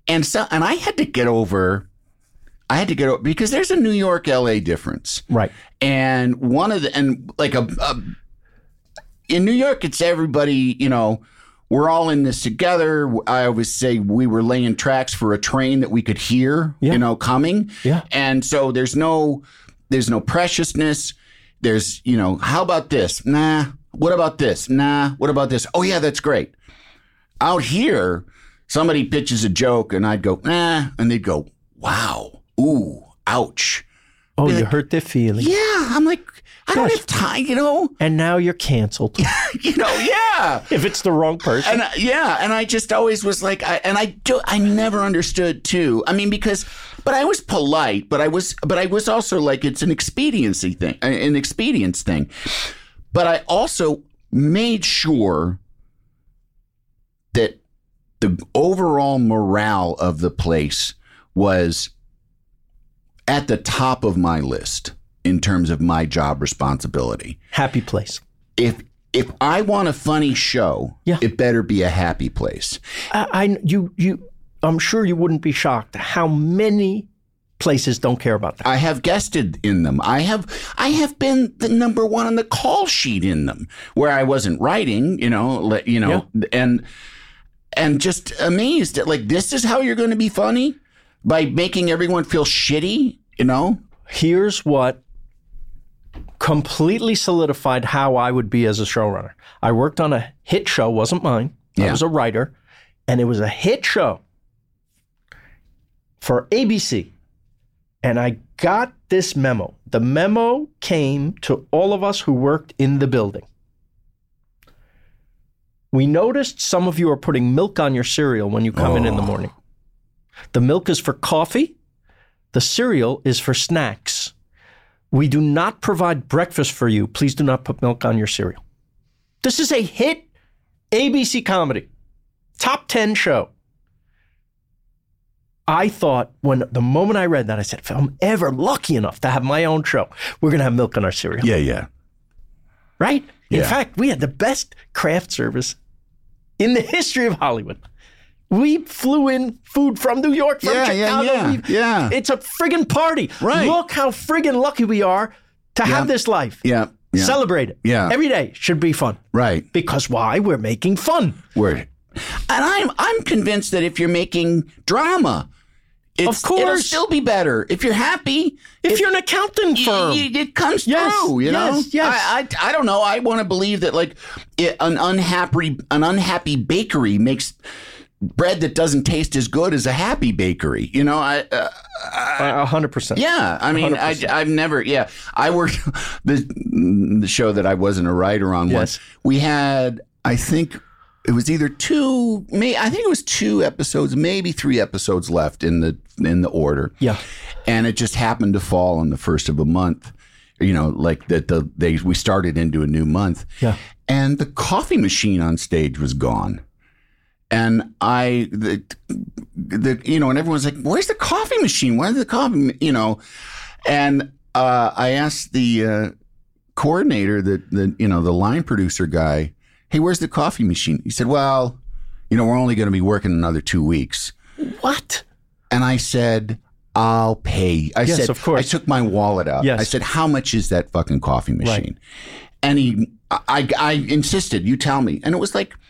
had to get over because there's a New York, LA difference. Right. And in New York, it's everybody, we're all in this together. I always say we were laying tracks for a train that we could hear, coming. Yeah. And so there's no preciousness. There's, how about this? Nah. What about this? Nah. What about this? Oh, yeah, that's great. Out here, somebody pitches a joke and I'd go, nah. And they'd go, wow. Ooh, ouch. Oh, you hurt their feelings. Yeah. I'm like, I don't have time, And now you're canceled. Yeah. If it's the wrong person. And and I just always was like, I never understood too. I mean, but I was polite, but I was also like, it's an expedience thing. But I also made sure that the overall morale of the place was at the top of my list in terms of my job responsibility. Happy place. If I want a funny show, it better be a happy place. I'm sure you wouldn't be shocked how many places don't care about that. I have guested in them. I have been the number one on the call sheet in them, where I wasn't writing, and just amazed at like, this is how you're going to be funny by making everyone feel shitty, Here's what completely solidified how I would be as a showrunner. I worked on a hit show, wasn't mine. I was a writer, and it was a hit show for ABC. And I got this memo. The memo came to all of us who worked in the building. We noticed some of you are putting milk on your cereal when you come in the morning. The milk is for coffee. The cereal is for snacks. We do not provide breakfast for you. Please do not put milk on your cereal. This is a hit ABC comedy. Top 10 show. I thought the moment I read that, I said, if I'm ever lucky enough to have my own show, we're going to have milk on our cereal. Yeah. Right? In fact, we had the best craft service in the history of Hollywood. We flew in food from New York, from Chicago. Yeah. It's a friggin' party. Right. Look how friggin' lucky we are to have this life. Yeah. Celebrate it. Yeah. Every day should be fun. Right. Because why? We're making fun. And I'm convinced that if you're making drama, of course, it'll still be better. If you're happy, if you're an accounting firm, it comes through. You know, I don't know. I want to believe that like an unhappy bakery makes bread that doesn't taste as good as a happy bakery. You know, 100%. Yeah, I mean, 100%. I've never. Yeah, I worked the show that I wasn't a writer on. Once we had, I think. It was either two episodes, maybe 3 episodes left in the order. Yeah, and it just happened to fall on the first of a month. You know, like that. We started into a new month. Yeah, and the coffee machine on stage was gone, and and everyone's like, "Where's the coffee machine? Where's the coffee?" You know, and I asked the coordinator, the line producer guy. Hey, where's the coffee machine? He said, well, we're only going to be working another 2 weeks. What? And I said, I'll pay. I said, of course. I took my wallet out. Yes. I said, how much is that fucking coffee machine? Right. And I insisted, you tell me. And it was like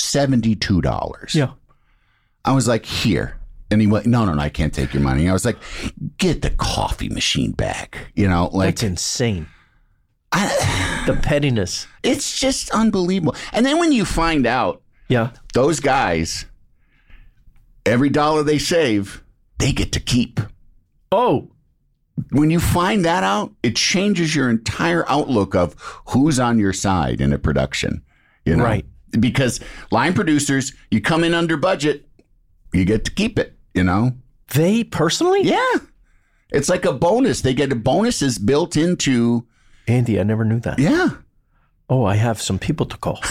$72. Yeah. I was like, here. And he went, no, I can't take your money. I was like, get the coffee machine back. That's insane. The pettiness. It's just unbelievable. And then when you find out, those guys, every dollar they save, they get to keep. Oh. When you find that out, it changes your entire outlook of who's on your side in a production. Right. Because line producers, you come in under budget, you get to keep it, They personally? Yeah. It's like a bonus. They get bonuses built into... Andy, I never knew that. Yeah. Oh, I have some people to call.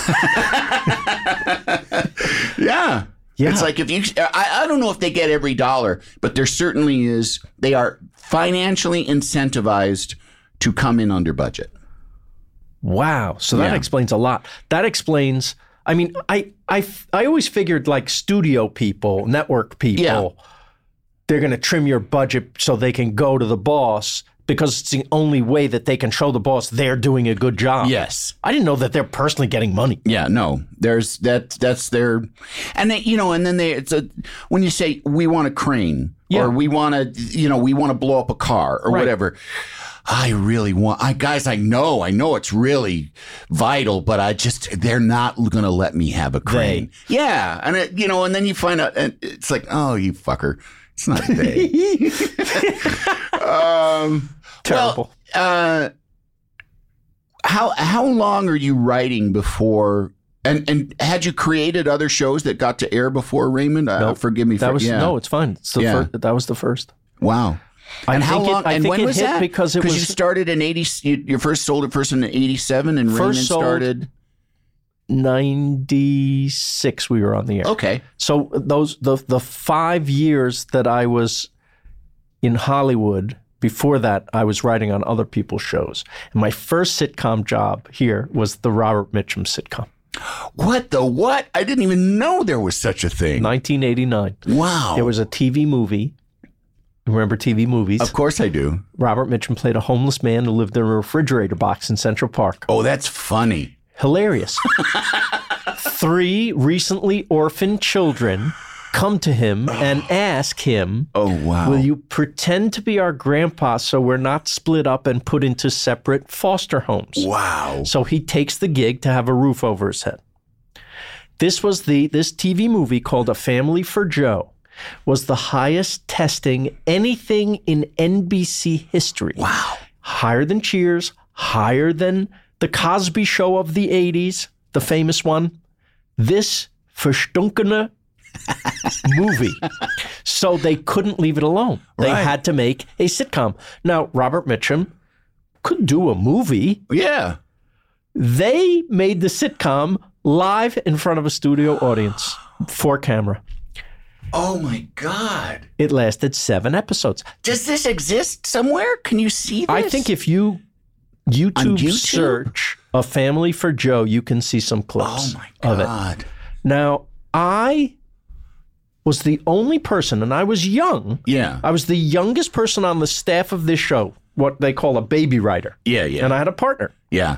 Yeah. It's like I don't know if they get every dollar, but there certainly is. They are financially incentivized to come in under budget. Wow. So that explains a lot. That explains, I mean, I always figured like studio people, network people, they're going to trim your budget so they can go to the boss. Because it's the only way that they can show the boss they're doing a good job. Yes. I didn't know that they're personally getting money. Yeah, no. There's that's their, and they, and then when you say we want a crane or we want to blow up a car or whatever. I really want, guys, I know it's really vital, but they're not going to let me have a crane. Yeah. And and then you find out, and it's like, oh, you fucker. It's not they. Terrible. Well, how long are you writing before? And had you created other shows that got to air before Raymond? No, forgive me. No, it's fine. It's that was the first. Wow. And how long? And when was that? Because you started in 80. You first sold it first in 87, and Raymond started 96. We were on the air. Okay. So the 5 years that I was in Hollywood. Before that, I was writing on other people's shows. And my first sitcom job here was the Robert Mitchum sitcom. What? I didn't even know there was such a thing. 1989. Wow. There was a TV movie. Remember TV movies? Of course I do. Robert Mitchum played a homeless man who lived in a refrigerator box in Central Park. Oh, that's funny. Hilarious. 3 recently orphaned children come to him and ask him, oh, wow. Will you pretend to be our grandpa so we're not split up and put into separate foster homes? Wow. So he takes the gig to have a roof over his head. This TV movie called A Family for Joe was the highest testing anything in NBC history. Wow. Higher than Cheers, higher than The Cosby Show of the 80s, the famous one. This verstunkene movie. So they couldn't leave it alone. They had to make a sitcom. Now, Robert Mitchum could do a movie. Yeah. They made the sitcom live in front of a studio audience for camera. Oh, my God. It lasted 7 episodes. Does this exist somewhere? Can you see this? I think if you YouTube search A Family for Joe, you can see some clips of it. Oh, my God. Now, I was the only person, and I was young. Yeah. I was the youngest person on the staff of this show, what they call a baby writer. Yeah, yeah. And I had a partner. Yeah.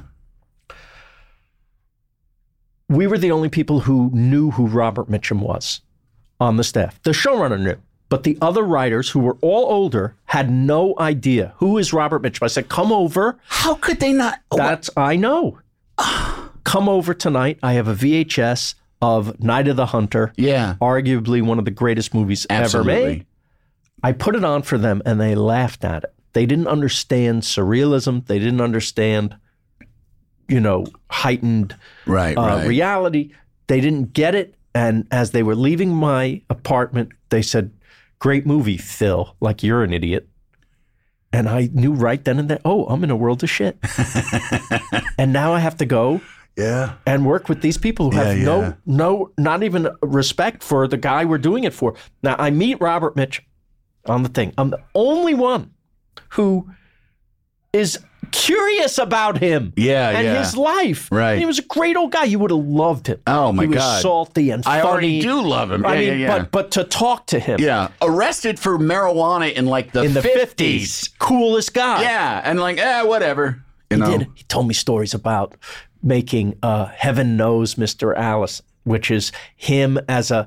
We were the only people who knew who Robert Mitchum was on the staff. The showrunner knew, but the other writers, who were all older, had no idea. Who is Robert Mitchum? I said, come over. How could they not? I know. Come over tonight. I have a VHS of Night of the Hunter. Yeah. Arguably one of the greatest movies ever made. I put it on for them and they laughed at it. They didn't understand surrealism. They didn't understand, heightened reality. They didn't get it. And as they were leaving my apartment, they said, great movie, Phil, like you're an idiot. And I knew right then and there, I'm in a world of shit. And now I have to go and work with these people who have no, not even respect for the guy we're doing it for. Now, I meet Robert Mitchum on the thing. I'm the only one who is curious about him and his life. Right. And he was a great old guy. You would have loved him. Oh, my God. He was salty and funny. I already do love him. But to talk to him. Yeah. Arrested for marijuana in the 50s. Coolest guy. Yeah. And whatever. He told me stories about making Heaven Knows Mr. Alice, which is him as an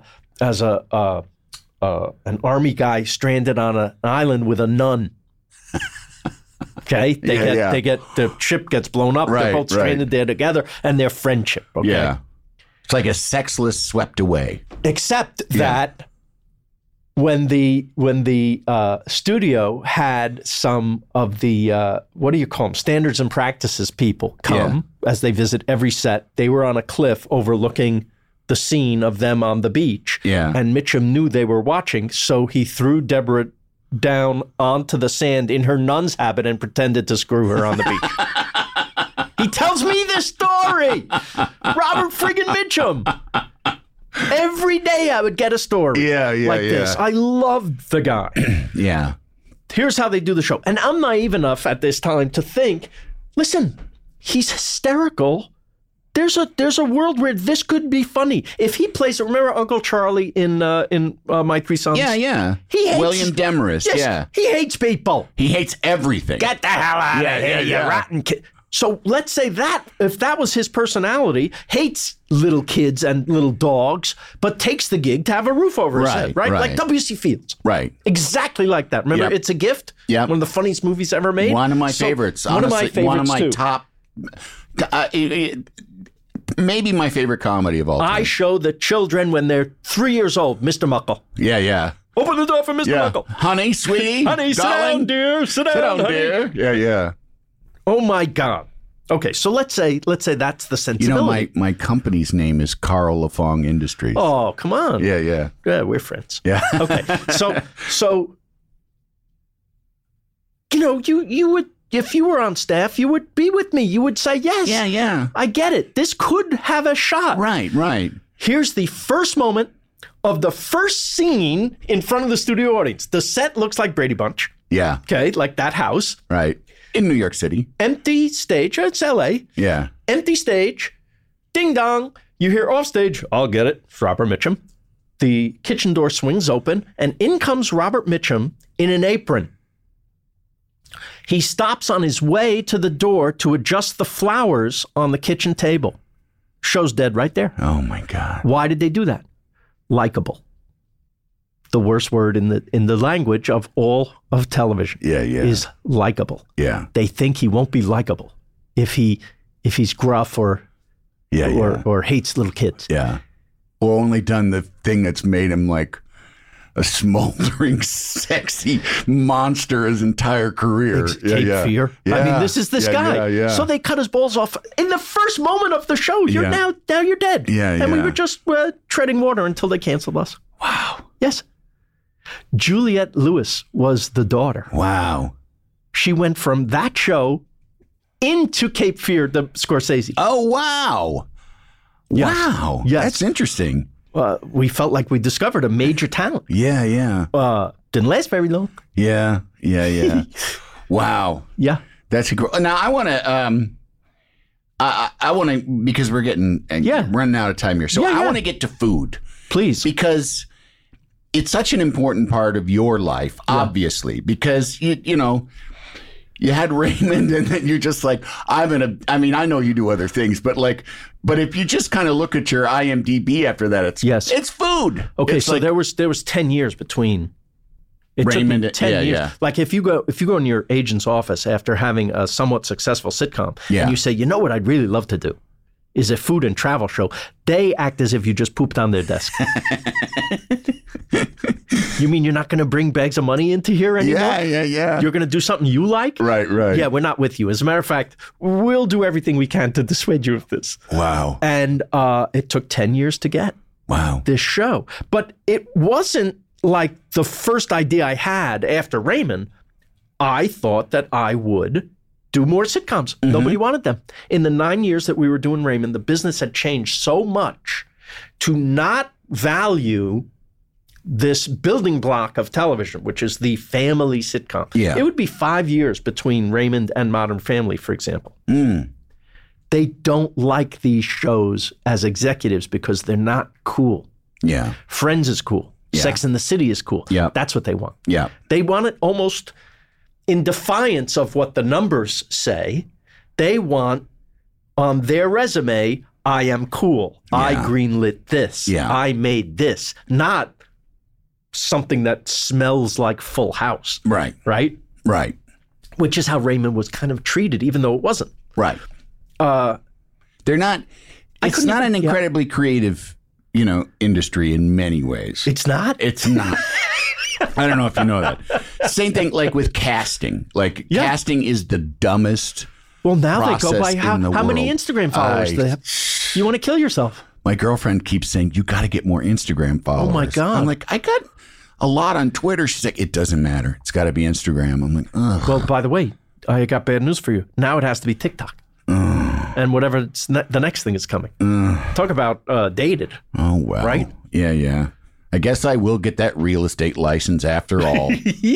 army guy stranded on an island with a nun. Okay, they get the ship gets blown up. They're both stranded there together, and their friendship. Okay? Yeah, it's like a sexless swept away. Except that when the studio had some of the what do you call them, standards and practices people come as they visit every set. They were on a cliff overlooking the scene of them on the beach. Yeah, and Mitchum knew they were watching, so he threw Deborah down onto the sand in her nun's habit and pretended to screw her on the beach. He tells me this story. Robert friggin' Mitchum. Every day I would get a story like this. I loved the guy. Yeah. Here's how they do the show. And I'm naive enough at this time to think, listen, he's hysterical. There's a world where this could be funny. If he plays, remember Uncle Charlie in My Three Sons? Yeah. He hates, William Demarest, He hates people. He hates everything. Get the hell out of here, you rotten kid. So let's say that, if that was his personality, hates little kids and little dogs, but takes the gig to have a roof over his head, right? Like W.C. Fields. Right. Exactly like that. Remember, It's a Gift? Yeah. One of the funniest movies ever made? One of my favorites. Honestly, one of my top... maybe my favorite comedy of all time. I show the children when they're 3 years old, Mr. Muckle. Yeah. Open the door for Mr. Muckle. Honey, sweetie. Honey, sit down, dear. Sit down, honey. Dear. Yeah. Oh, my God. Okay, so let's say that's the sensibility. My company's name is Carl Lafong Industries. Oh, come on. Yeah, we're friends. Yeah. Okay, so you would, if you were on staff, you would be with me. You would say, yes. Yeah. I get it. This could have a shot. Right. Here's the first moment of the first scene in front of the studio audience. The set looks like Brady Bunch. Yeah. Okay, like that house. Right. In New York City. Empty stage. It's L.A. Yeah. Empty stage. Ding dong. You hear off stage. I'll get it. It's Robert Mitchum. The kitchen door swings open, and in comes Robert Mitchum in an apron. He stops on his way to the door to adjust the flowers on the kitchen table. Show's dead right there. Oh, my God. Why did they do that? Likable. The worst word in the language of all of television is likable. Yeah. They think he won't be likable if he's gruff or hates little kids. Yeah. Or only done the thing that's made him like a smoldering, sexy monster his entire career. Cape Fear. Yeah. I mean, this is this guy. Yeah. So they cut his balls off in the first moment of the show. You're now you're dead. Yeah. And we were just treading water until they canceled us. Wow. Yes. Juliette Lewis was the daughter. Wow. She went from that show into Cape Fear, the Scorsese. Oh, wow. Yes. Wow. Yes. That's interesting. We felt like we discovered a major talent. Yeah. Didn't last very long. Yeah. Wow. Yeah. That's great. Now I want to, I want to, because we're getting running out of time here. So I want to get to food. Please. Because it's such an important part of your life, obviously, because you know, you had Raymond, and then you're just like, I know you do other things, but if you just kind of look at your IMDb after that, it's food. Okay, it's so there was 10 years between. It Raymond, took me 10 years. Yeah. Like if you go in your agent's office after having a somewhat successful sitcom, and you say, you know what I'd really love to do is a food and travel show, they act as if you just pooped on their desk. You mean you're not going to bring bags of money into here anymore? Yeah. You're going to do something you like? Right. Yeah, we're not with you. As a matter of fact, we'll do everything we can to dissuade you of this. Wow. And it took 10 years to get this show. But it wasn't like the first idea I had after Raymond. I thought that I would do more sitcoms. Mm-hmm. Nobody wanted them. In the 9 years that we were doing Raymond, the business had changed so much to not value this building block of television, which is the family sitcom. Yeah. It would be 5 years between Raymond and Modern Family, for example. They don't like these shows as executives because they're not cool. Yeah. Friends is cool. Yeah. Sex and the City is cool. Yeah. That's what they want. Yeah. They want it almost in defiance of what the numbers say. They want on their resume, I am cool. Yeah. I greenlit this. Yeah. I made this. Not something that smells like Full House. Right. Which is how Raymond was kind of treated, even though it wasn't. Right. They're not. It's not an incredibly creative, industry in many ways. It's not? It's not. I don't know if you know that. Same thing like with casting. Casting is the dumbest. Well, now they go by how many Instagram followers they have. You want to kill yourself. My girlfriend keeps saying, you got to get more Instagram followers. Oh, my God. I'm like, I got a lot on Twitter. She's like, it doesn't matter. It's got to be Instagram. I'm like, ugh. Well, by the way, I got bad news for you. Now it has to be TikTok. And whatever the next thing is coming. Talk about dated. Oh, wow. Right? Yeah. I guess I will get that real estate license after all.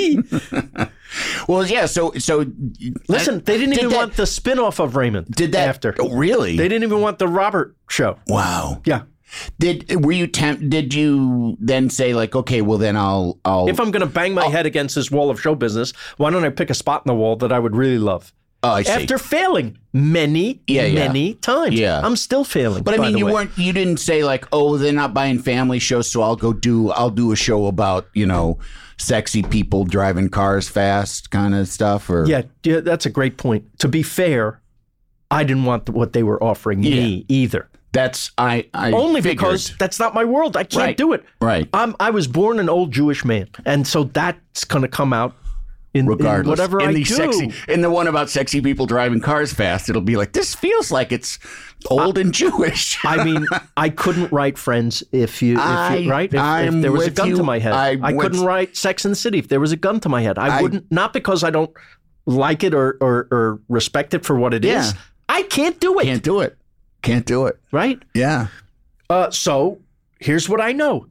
Well, yeah. So listen, they didn't even want the spinoff of Raymond. Did that after? Oh, really? They didn't even want the Robert show. Wow. Yeah. Did you then say like, okay, well then I'll if I'm going to bang my head against this wall of show business, why don't I pick a spot in the wall that I would really love? Oh, I see. After failing many times. Yeah. I'm still failing. But I mean, you didn't say like, oh, they're not buying family shows, so I'll do a show about, sexy people driving cars fast kind of stuff, or yeah, that's a great point. To be fair, I didn't want what they were offering me either. That's I only figured. Because that's not my world. I can't do it. Right. I was born an old Jewish man, and so that's going to come out. Regardless, in whatever I do. In the one about sexy people driving cars fast, it'll be like, this feels like it's old and Jewish. I mean, I couldn't write Friends if there was a gun to my head. I couldn't write Sex and the City if there was a gun to my head. I wouldn't, not because I don't like it or respect it for what it is. I can't do it. Can't do it. Right? Yeah. So here's what I know.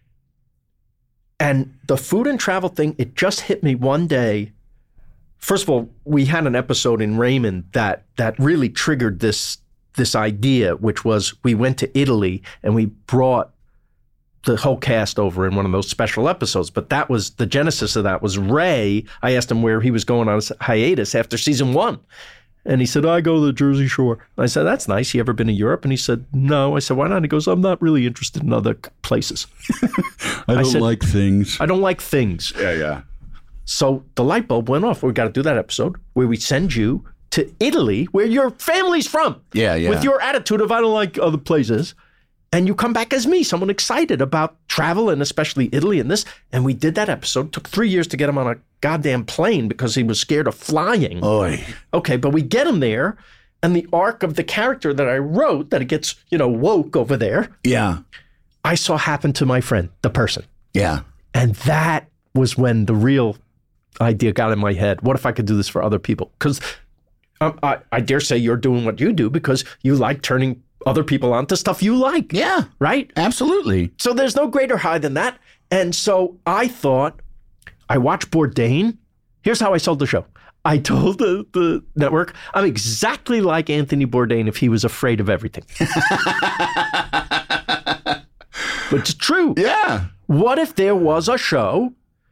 And the food and travel thing, it just hit me one day. First of all, we had an episode in Raymond that really triggered this idea, which was we went to Italy and we brought the whole cast over in one of those special episodes. But that was the genesis of that was Ray. I asked him where he was going on a hiatus after season 1. And he said, I go to the Jersey Shore. I said, that's nice. You ever been to Europe? And he said, no. I said, why not? He goes, I'm not really interested in other places. I don't like things. I don't like things. Yeah. So the light bulb went off. We got to do that episode where we send you to Italy, where your family's from. Yeah. With your attitude of, I don't like other places. And you come back as me, someone excited about travel and especially Italy and this. And we did that episode. It took 3 years to get him on a goddamn plane because he was scared of flying. Oy. Okay, but we get him there. And the arc of the character that I wrote, that it gets, woke over there. Yeah. I saw happen to my friend, the person. Yeah. And that was when the real idea got in my head. What if I could do this for other people? Because I dare say you're doing what you do because you like turning other people onto stuff you like. Yeah. Right? Absolutely. So there's no greater high than that. And so I thought, I watched Bourdain. Here's how I sold the show. I told the network, I'm exactly like Anthony Bourdain if he was afraid of everything. But it's true. Yeah. What if there was a show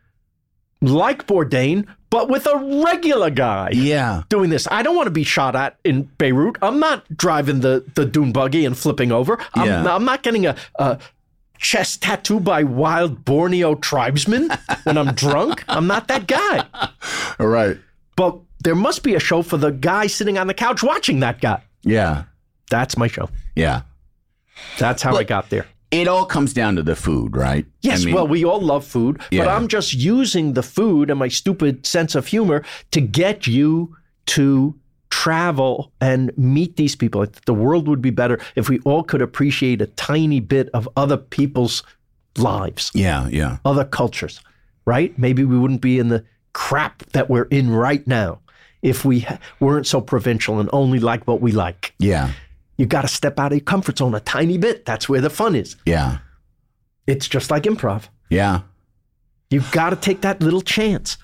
like Bourdain, but with a regular guy doing this? I don't want to be shot at in Beirut. I'm not driving the dune buggy and flipping over. I'm not getting a chest tattoo by wild Borneo tribesmen when I'm drunk. I'm not that guy. All right. But there must be a show for the guy sitting on the couch watching that guy. Yeah. That's my show. Yeah. That's how I got there. It all comes down to the food, right? Yes, well, we all love food, but I'm just using the food and my stupid sense of humor to get you to travel and meet these people. The world would be better if we all could appreciate a tiny bit of other people's lives. Yeah. Other cultures, right? Maybe we wouldn't be in the crap that we're in right now if we weren't so provincial and only like what we like. Yeah. You got to step out of your comfort zone a tiny bit. That's where the fun is. Yeah. It's just like improv. Yeah. You've got to take that little chance.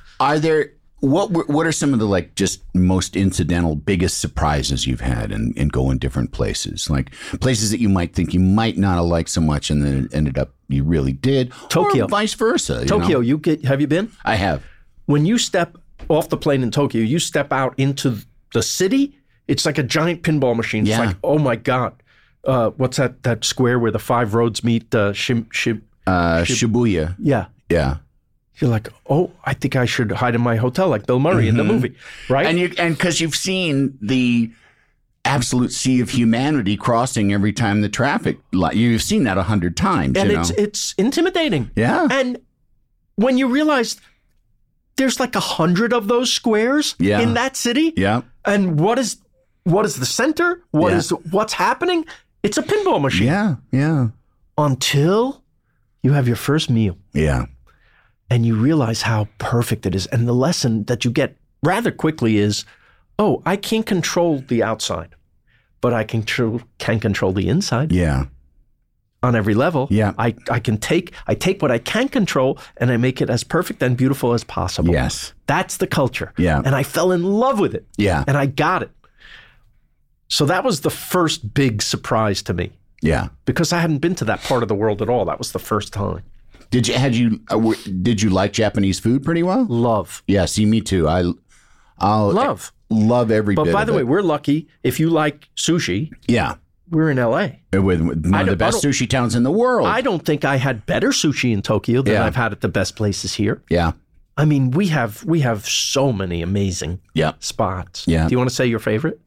What are some of the like just most incidental biggest surprises you've had in going different places? Like places that you might think you might not have liked so much and then it ended up you really did. Tokyo. Or vice versa. Tokyo, have you been? I have. When you step off the plane in Tokyo, you step out into the city. It's like a giant pinball machine. It's like, oh my God. What's that square where the 5 roads meet? Shibuya. Yeah. Yeah. You're like, oh, I think I should hide in my hotel like Bill Murray in the movie, right? And because you've seen the absolute sea of humanity crossing every time the traffic light. You've seen that 100 times. And it's intimidating. Yeah. And when you realize there's like 100 of those squares in that city. Yeah. And what is the center? What's happening? It's a pinball machine. Yeah, yeah. Until you have your first meal. Yeah. And you realize how perfect it is. And the lesson that you get rather quickly is, oh, I can't control the outside, but I can control the inside. Yeah. On every level. Yeah. I take what I can control and I make it as perfect and beautiful as possible. Yes. That's the culture. Yeah. And I fell in love with it. Yeah. And I got it. So that was the first big surprise to me. Yeah. Because I hadn't been to that part of the world at all. That was the first time. Did you like Japanese food pretty well? Love. Yeah, see, me too. I love every bit of it. But by the way, we're lucky. If you like sushi, we're in L.A. With one of the best sushi towns in the world. I don't think I had better sushi in Tokyo than I've had at the best places here. Yeah. I mean, we have so many amazing spots. Yeah. Do you want to say your favorite?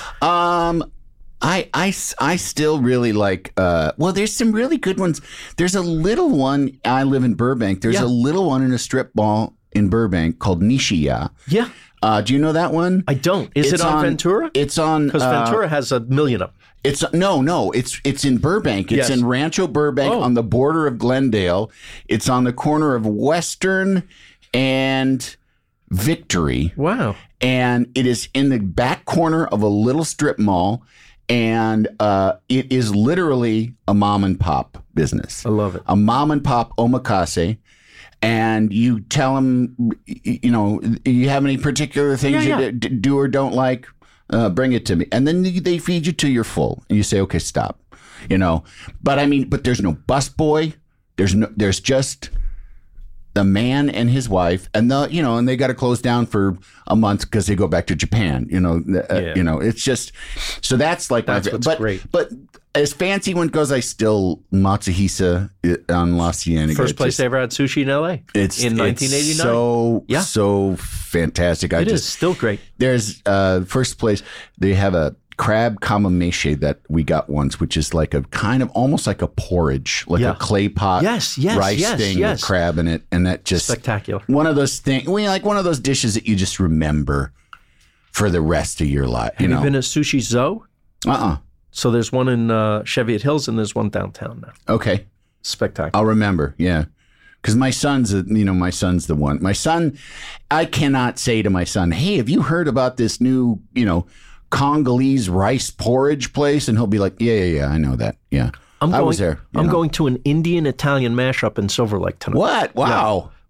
I still really like, there's some really good ones. There's a little one, I live in Burbank. There's a little one in a strip mall in Burbank called Nishiya. Yeah. Do you know that one? I don't. Is it on Ventura? It's on. Because Ventura has a million of them. It's in Burbank. It's in Rancho Burbank on the border of Glendale. It's on the corner of Western and Victory. Wow. And it is in the back corner of a little strip mall. And it is literally a mom and pop business. I love it. A mom and pop omakase. And you tell them, you have any particular things you do or don't like, bring it to me. And then they feed you till you're full. And you say, okay, stop. But there's no busboy. There's just the man and his wife, and and they got to close down for a month because they go back to Japan. It's just so that's like that's what's great. But as fancy one goes, I still Matsuhisa on La Cienega. First place I ever had sushi in L.A. It's in 1989. So fantastic. It is still great. There's first place. They have a crab kamameshi that we got once, which is like a kind of almost like a porridge, like a clay pot rice thing with crab in it. And that just spectacular. One of those things, like one of those dishes that you just remember for the rest of your life. Have you been at Sushi Zo? So there's one in Cheviot Hills and there's one downtown now. Okay. Spectacular. I'll remember. Yeah. Because my son's the one. My son, I cannot say to my son, hey, have you heard about this new, Congolese rice porridge place? And he'll be like, yeah, I know that. Yeah. I was there. I'm going to an Indian-Italian mashup in Silver Lake tonight. What? Wow.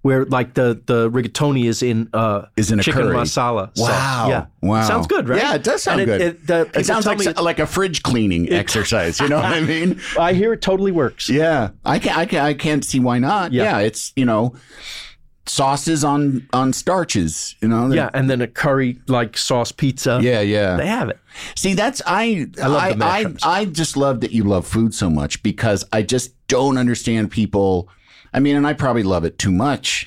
where like the rigatoni is in a chicken curry. Masala. Wow. So, yeah. Wow. Sounds good, right? Yeah, it does sound good. It sounds like a fridge cleaning exercise. You know what I mean? I hear it totally works. Yeah. I can't see why not. Yeah. It's, sauces on starches, Yeah, and then a curry like sauce pizza. Yeah. They have it. See, I love the mashups. I just love that you love food so much, because I just don't understand people. I mean, and I probably love it too much,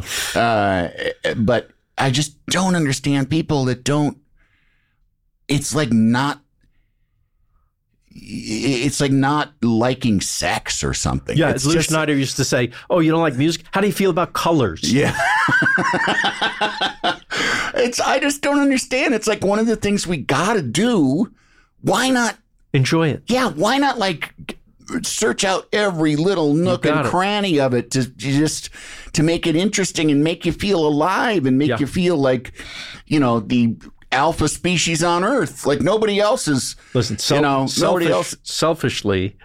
but I just don't understand people that don't. It's like not liking sex or something. Yeah, Lou Schneider used to say, "Oh, you don't like music? How do you feel about colors?" Yeah. I just don't understand. It's like one of the things we got to do. Why not enjoy it? Yeah, why not search out every little nook and cranny of it to make it interesting and make you feel alive and make you feel like, the alpha species on Earth. Like nobody else is. Listen, nobody else. Selfishly,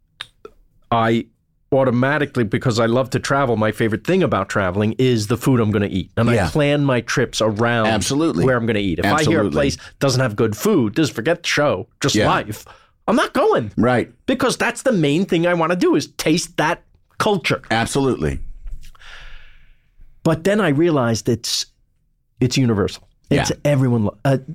I automatically, because I love to travel, my favorite thing about traveling is the food I'm going to eat. And I plan my trips around where I'm going to eat. If I hear a place doesn't have good food, just forget the show, just life. I'm not going. Right. Because that's the main thing I want to do is taste that culture. Absolutely. But then I realized it's universal. It's everyone.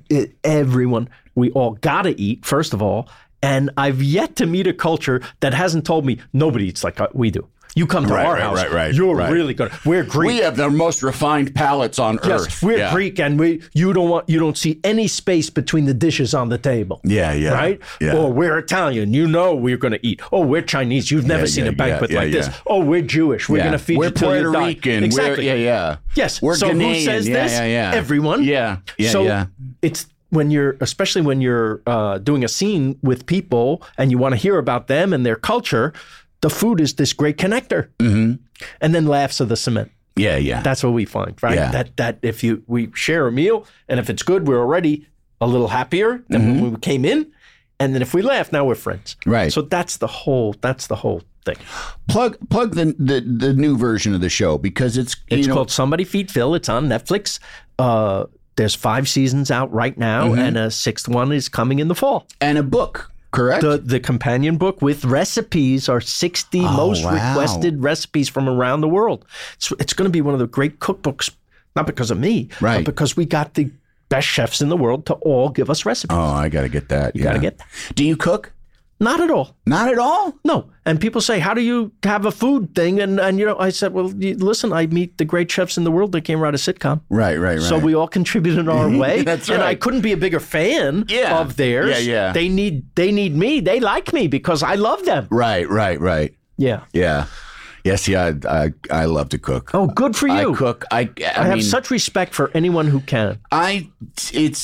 We all got to eat, first of all. And I've yet to meet a culture that hasn't told me nobody eats like we do. You come to our house, you're really good. We're Greek. We have the most refined palates on Earth. We're Greek, and you don't see any space between the dishes on the table. Yeah. Right? Yeah. Or we're Italian. We're going to eat. Oh, we're Chinese. You've never seen a banquet like this. Oh, we're Jewish. We're going to feed you till you die. We're Puerto Rican. Exactly. Yes. We're so Ghanaian. Who says this? Everyone. Yeah. It's especially when you're doing a scene with people and you want to hear about them and their culture. The food is this great connector. Mm-hmm. And then laughs are the cement. Yeah. That's what we find, right? Yeah. That if we share a meal, and if it's good, we're already a little happier than when we came in. And then if we laugh, now we're friends. Right. So that's the whole thing. Plug the new version of the show, because it's called Somebody Feed Phil. It's on Netflix. There's 5 seasons out right now, and a 6th one is coming in the fall. And a book. Correct. The companion book with recipes are 60 most requested recipes from around the world. It's going to be one of the great cookbooks, not because of me, but because we got the best chefs in the world to all give us recipes. Oh, I got to get that. You got to get that. Do you cook? Not at all. Not at all? No. And people say, how do you have a food thing? And I said, well, listen, I meet the great chefs in the world that came out of sitcom. Right. So we all contributed our way. That's right. And I couldn't be a bigger fan of theirs. Yeah. They need me. They like me because I love them. Right. Yeah. Yes, I love to cook. Oh, good for you. I cook. I have such respect for anyone who can. It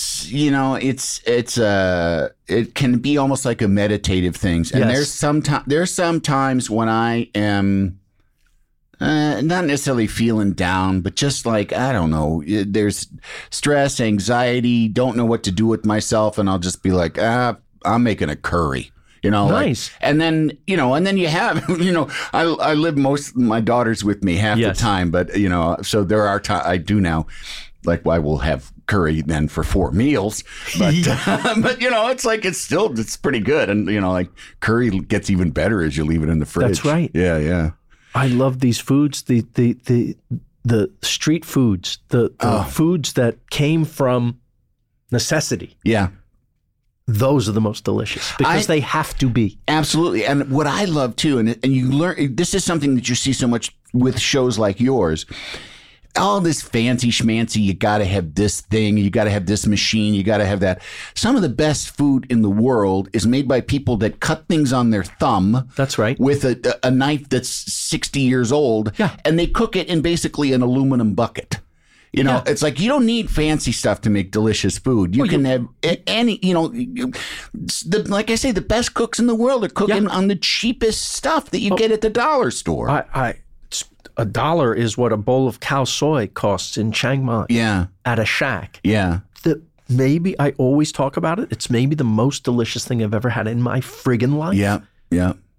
can be almost like a meditative thing. And there's some times when I am not necessarily feeling down, but just like, I don't know, there's stress, anxiety, don't know what to do with myself. And I'll just be like, I'm making a curry. Nice. And then you have, I live my daughter's with me half the time, but, so there are times I do now, like I will have curry then for 4 meals, but, but it's pretty good. And, like curry gets even better as you leave it in the fridge. That's right. Yeah. I love these foods, the street foods, the foods that came from necessity. Yeah. Those are the most delicious because they have to be. Absolutely. And what I love too, and you learn, this is something that you see so much with shows like yours, all this fancy schmancy, you got to have this thing, you got to have this machine, you got to have that. Some of the best food in the world is made by people that cut things on their thumb. That's right. With a knife that's 60 years old. Yeah. And they cook it in basically an aluminum bucket. It's like you don't need fancy stuff to make delicious food. You can have any, like I say, the best cooks in the world are cooking on the cheapest stuff that you get at the dollar store. $1 is what a bowl of cow soy costs in Chiang Mai. Yeah. At a shack. Yeah. Maybe I always talk about it. It's maybe the most delicious thing I've ever had in my friggin' life. Yeah.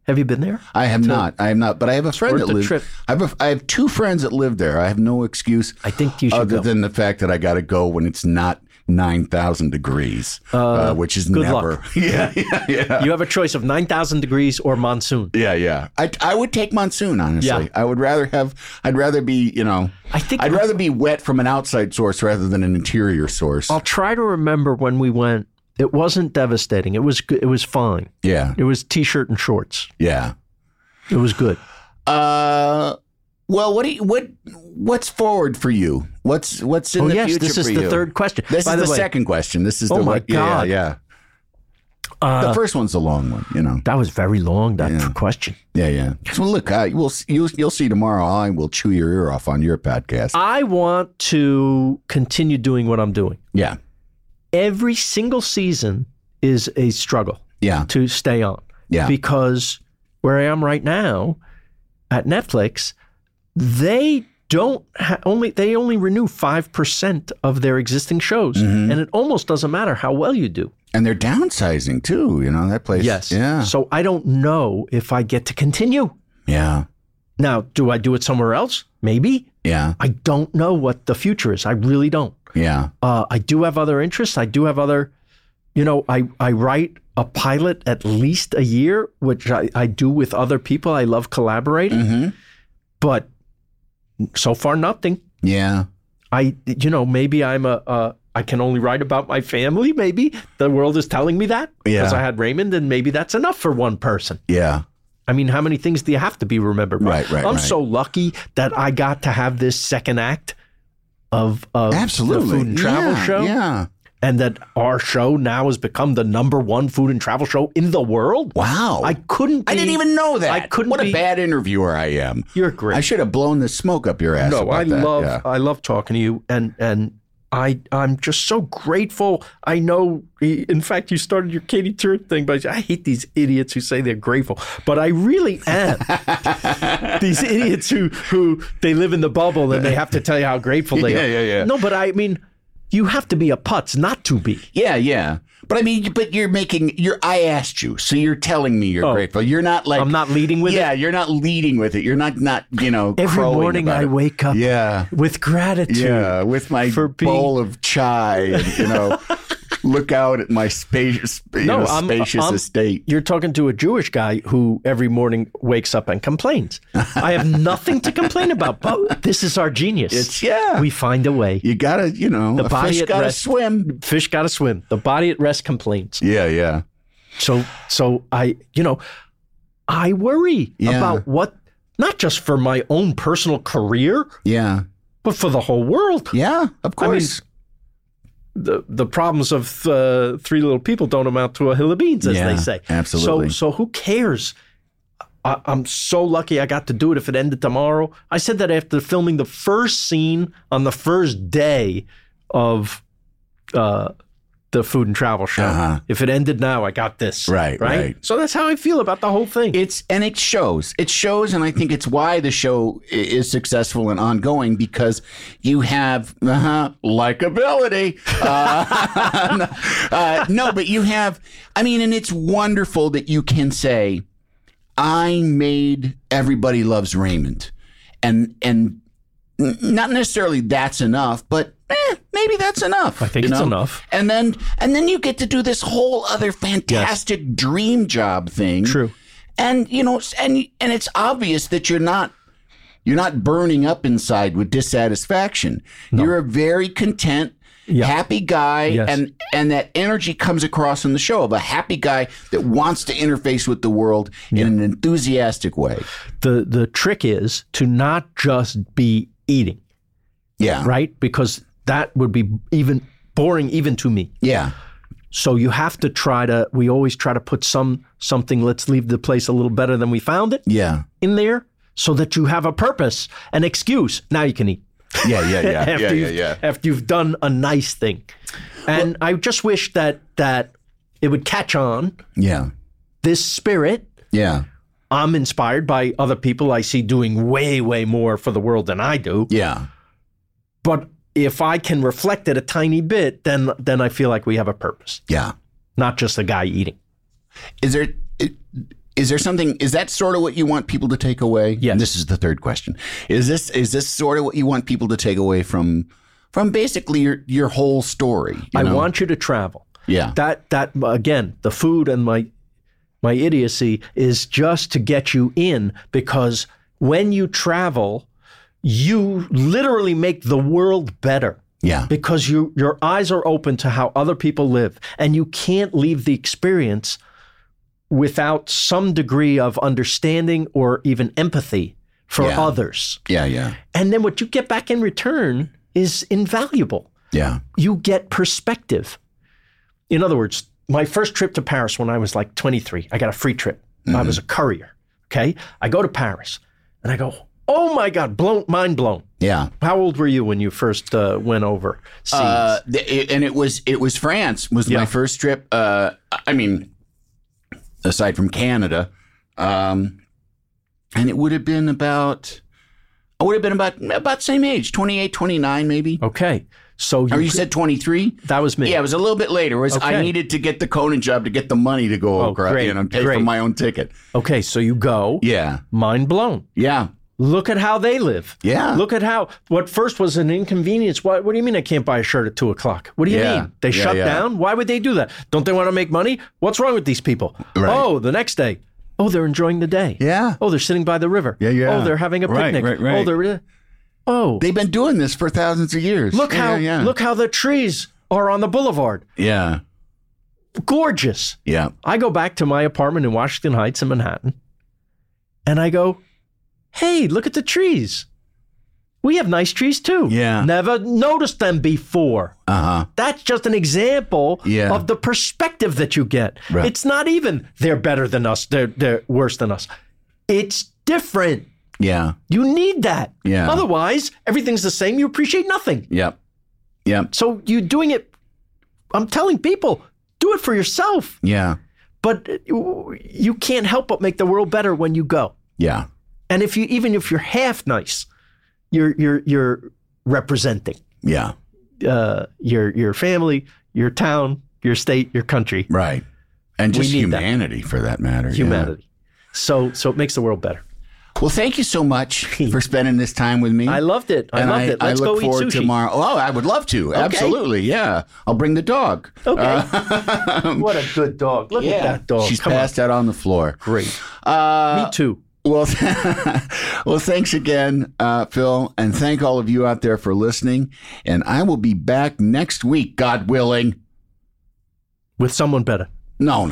Have you been there? I have not. I have not. But I have a friend that lives. Trip. I have 2 friends that live there. I have no excuse. I think you should other go. than the fact that I got to go when it's not 9,000 degrees, which is good never. Luck. Yeah. You have a choice of 9,000 degrees or monsoon. Yeah. I would take monsoon, honestly. Yeah. I'd rather be, I'd rather be wet from an outside source rather than an interior source. I'll try to remember when we went. It wasn't devastating. It was good. It was fine. Yeah. It was t-shirt and shorts. Yeah. It was good. Well, what's forward for you? What's in the future for you? This is the third question. This is the second question. This is the my God. Yeah. The first one's a long one, That was very long, that question. Yeah. So look, you'll see tomorrow. I will chew your ear off on your podcast. I want to continue doing what I'm doing. Yeah. Every single season is a struggle. Yeah. To stay on. Yeah. Because where I am right now at Netflix, they only renew 5% of their existing shows, and it almost doesn't matter how well you do. And they're downsizing too, that place. Yes. Yeah. So I don't know if I get to continue. Yeah. Now, do I do it somewhere else? Maybe. Yeah. I don't know what the future is. I really don't. Yeah. I do have other interests. I do have other, I write a pilot at least a year, which I do with other people. I love collaborating, but so far nothing. Yeah. Maybe I can only write about my family. Maybe the world is telling me that because I had Raymond, and maybe that's enough for one person. Yeah. I mean, how many things do you have to be remembered by? Right. I'm so lucky that I got to have this second act of Absolutely. the food and travel show. Yeah. And that our show now has become the #1 food and travel show in the world. Wow. I didn't even know that. I couldn't What a bad interviewer I am. You're great. I should have blown the smoke up your ass. No, about that. I love talking to you, and I'm just so grateful. I know, in fact, you started your Katie Turk thing, but I hate these idiots who say they're grateful. But I really am. These idiots who they live in the bubble and they have to tell you how grateful they are. Yeah. No, but I mean, you have to be a putz not to be. Yeah. But I mean, I asked you, so you're telling me you're grateful. You're not like. I'm not leading with it? Yeah, you're not leading with it. You're not Every morning I wake up with gratitude. Yeah, with my bowl of chai and, look out at my spacious estate. You're talking to a Jewish guy who every morning wakes up and complains. I have nothing to complain about, but this is our genius. We find a way. You gotta, the body fish at gotta rest, swim. Fish gotta swim. The body at rest complains. Yeah. So I worry about what, not just for my own personal career. Yeah. But for the whole world. Yeah, of course. I mean, the problems of 3 little people don't amount to a hill of beans, as they say. Absolutely. So who cares? I'm so lucky I got to do it if it ended tomorrow. I said that after filming the first scene on the first day of the food and travel show. If it ended now, I got this. Right. So that's how I feel about the whole thing. It shows. It shows, and I think it's why the show is successful and ongoing, because you have likability. No, but you have. I mean, and it's wonderful that you can say, "I made Everybody Loves Raymond," and not necessarily that's enough, but maybe that's enough. I think it's enough. And then you get to do this whole other fantastic dream job thing. True. And and it's obvious that you're not burning up inside with dissatisfaction. No. You're a very content, happy guy, and that energy comes across in the show of a happy guy that wants to interface with the world in an enthusiastic way. The trick is to not just be eating. Yeah. Right? Because that would be even boring even to me. Yeah. So you have to we always try to put something, let's leave the place a little better than we found it. Yeah. In there, so that you have a purpose, an excuse. Now you can eat. Yeah. After you've done a nice thing. And I just wish that it would catch on. Yeah. This spirit. Yeah. I'm inspired by other people I see doing way, way more for the world than I do. Yeah. But if I can reflect it a tiny bit, then I feel like we have a purpose. Yeah. Not just a guy eating. Is there is that sort of what you want people to take away? Yes. This is the third question. Is this sort of what you want people to take away from basically your whole story? I want you to travel. Yeah. That again, the food and my idiocy is just to get you in, because when you travel, you literally make the world better. Yeah. Because your eyes are open to how other people live, and you can't leave the experience without some degree of understanding or even empathy for others. Yeah, yeah. And then what you get back in return is invaluable. Yeah. You get perspective. In other words, my first trip to Paris when I was like 23, I got a free trip. Mm-hmm. I was a courier. Okay. I go to Paris and I go, oh my God, mind blown. Yeah. How old were you when you first went over seas? And it was France was my first trip. I mean, aside from Canada, and it would have been about the same age, 28, 29 maybe. Okay. So you said 23? That was me. Yeah, it was a little bit later. I needed to get the Conan job to get the money to go over, pay for my own ticket. Okay, so you go. Yeah. Mind blown. Yeah. Look at how they live. Yeah. Look at what first was an inconvenience. What do you mean I can't buy a shirt at 2:00? What do you mean? They shut down? Why would they do that? Don't they want to make money? What's wrong with these people? Right. Oh, the next day. Oh, they're enjoying the day. Yeah. Oh, they're sitting by the river. Yeah, yeah. Oh, they're having a picnic. Right. Oh, they've been doing this for thousands of years. Look how the trees are on the boulevard. Yeah. Gorgeous. Yeah. I go back to my apartment in Washington Heights in Manhattan, and I go, hey, look at the trees. We have nice trees too. Yeah. Never noticed them before. Uh-huh. That's just an example of the perspective that you get. Right. It's not even they're better than us, they're worse than us. It's different. Yeah. You need that. Yeah. Otherwise, everything's the same. You appreciate nothing. Yep. Yep. So you're doing it. I'm telling people, do it for yourself. Yeah. But you can't help but make the world better when you go. Yeah. And even if you're half nice, you're representing. Yeah. Your family, your town, your state, your country. Right. And just humanity for that matter. Humanity. Yeah. So it makes the world better. Well, thank you so much for spending this time with me. I loved it. Let's I go look eat forward sushi tomorrow. Oh, I would love to. Okay. Absolutely. Yeah. I'll bring the dog. Okay. What a good dog. Look at that dog. She's passed out on the floor. Great. Me too. Well, thanks again, Phil, and thank all of you out there for listening. And I will be back next week, God willing. With someone better. No.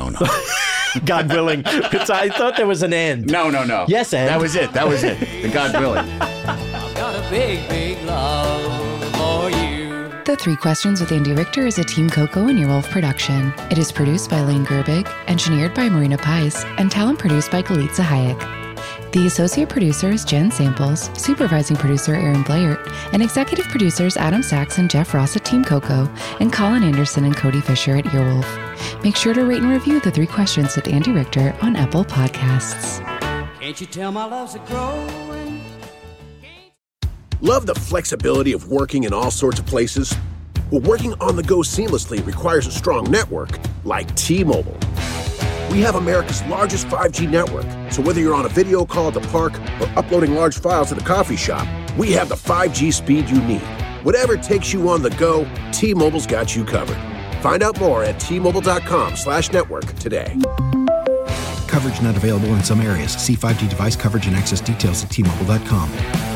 God willing. Because I thought there was an end. No. Yes, and. That was it. The God willing. I've got a big love for you. The Three Questions with Andy Richter is a Team Coco and Earwolf production. It is produced by Lane Gerbig, engineered by Marina Pais, and talent produced by Galitza Hayek. The associate producer is Jen Samples, supervising producer Aaron Blair, and executive producers Adam Sachs and Jeff Ross at Team Coco, and Colin Anderson and Cody Fisher at Earwolf. Make sure to rate and review The Three Questions with Andy Richter on Apple Podcasts. Can't you tell my love's a growing? Love the flexibility of working in all sorts of places? Well, working on the go seamlessly requires a strong network like T-Mobile. We have America's largest 5G network, so whether you're on a video call at the park or uploading large files at the coffee shop, we have the 5G speed you need. Whatever takes you on the go, T-Mobile's got you covered. Find out more at T-Mobile.com/network today. Coverage not available in some areas. See 5G device coverage and access details at T-Mobile.com.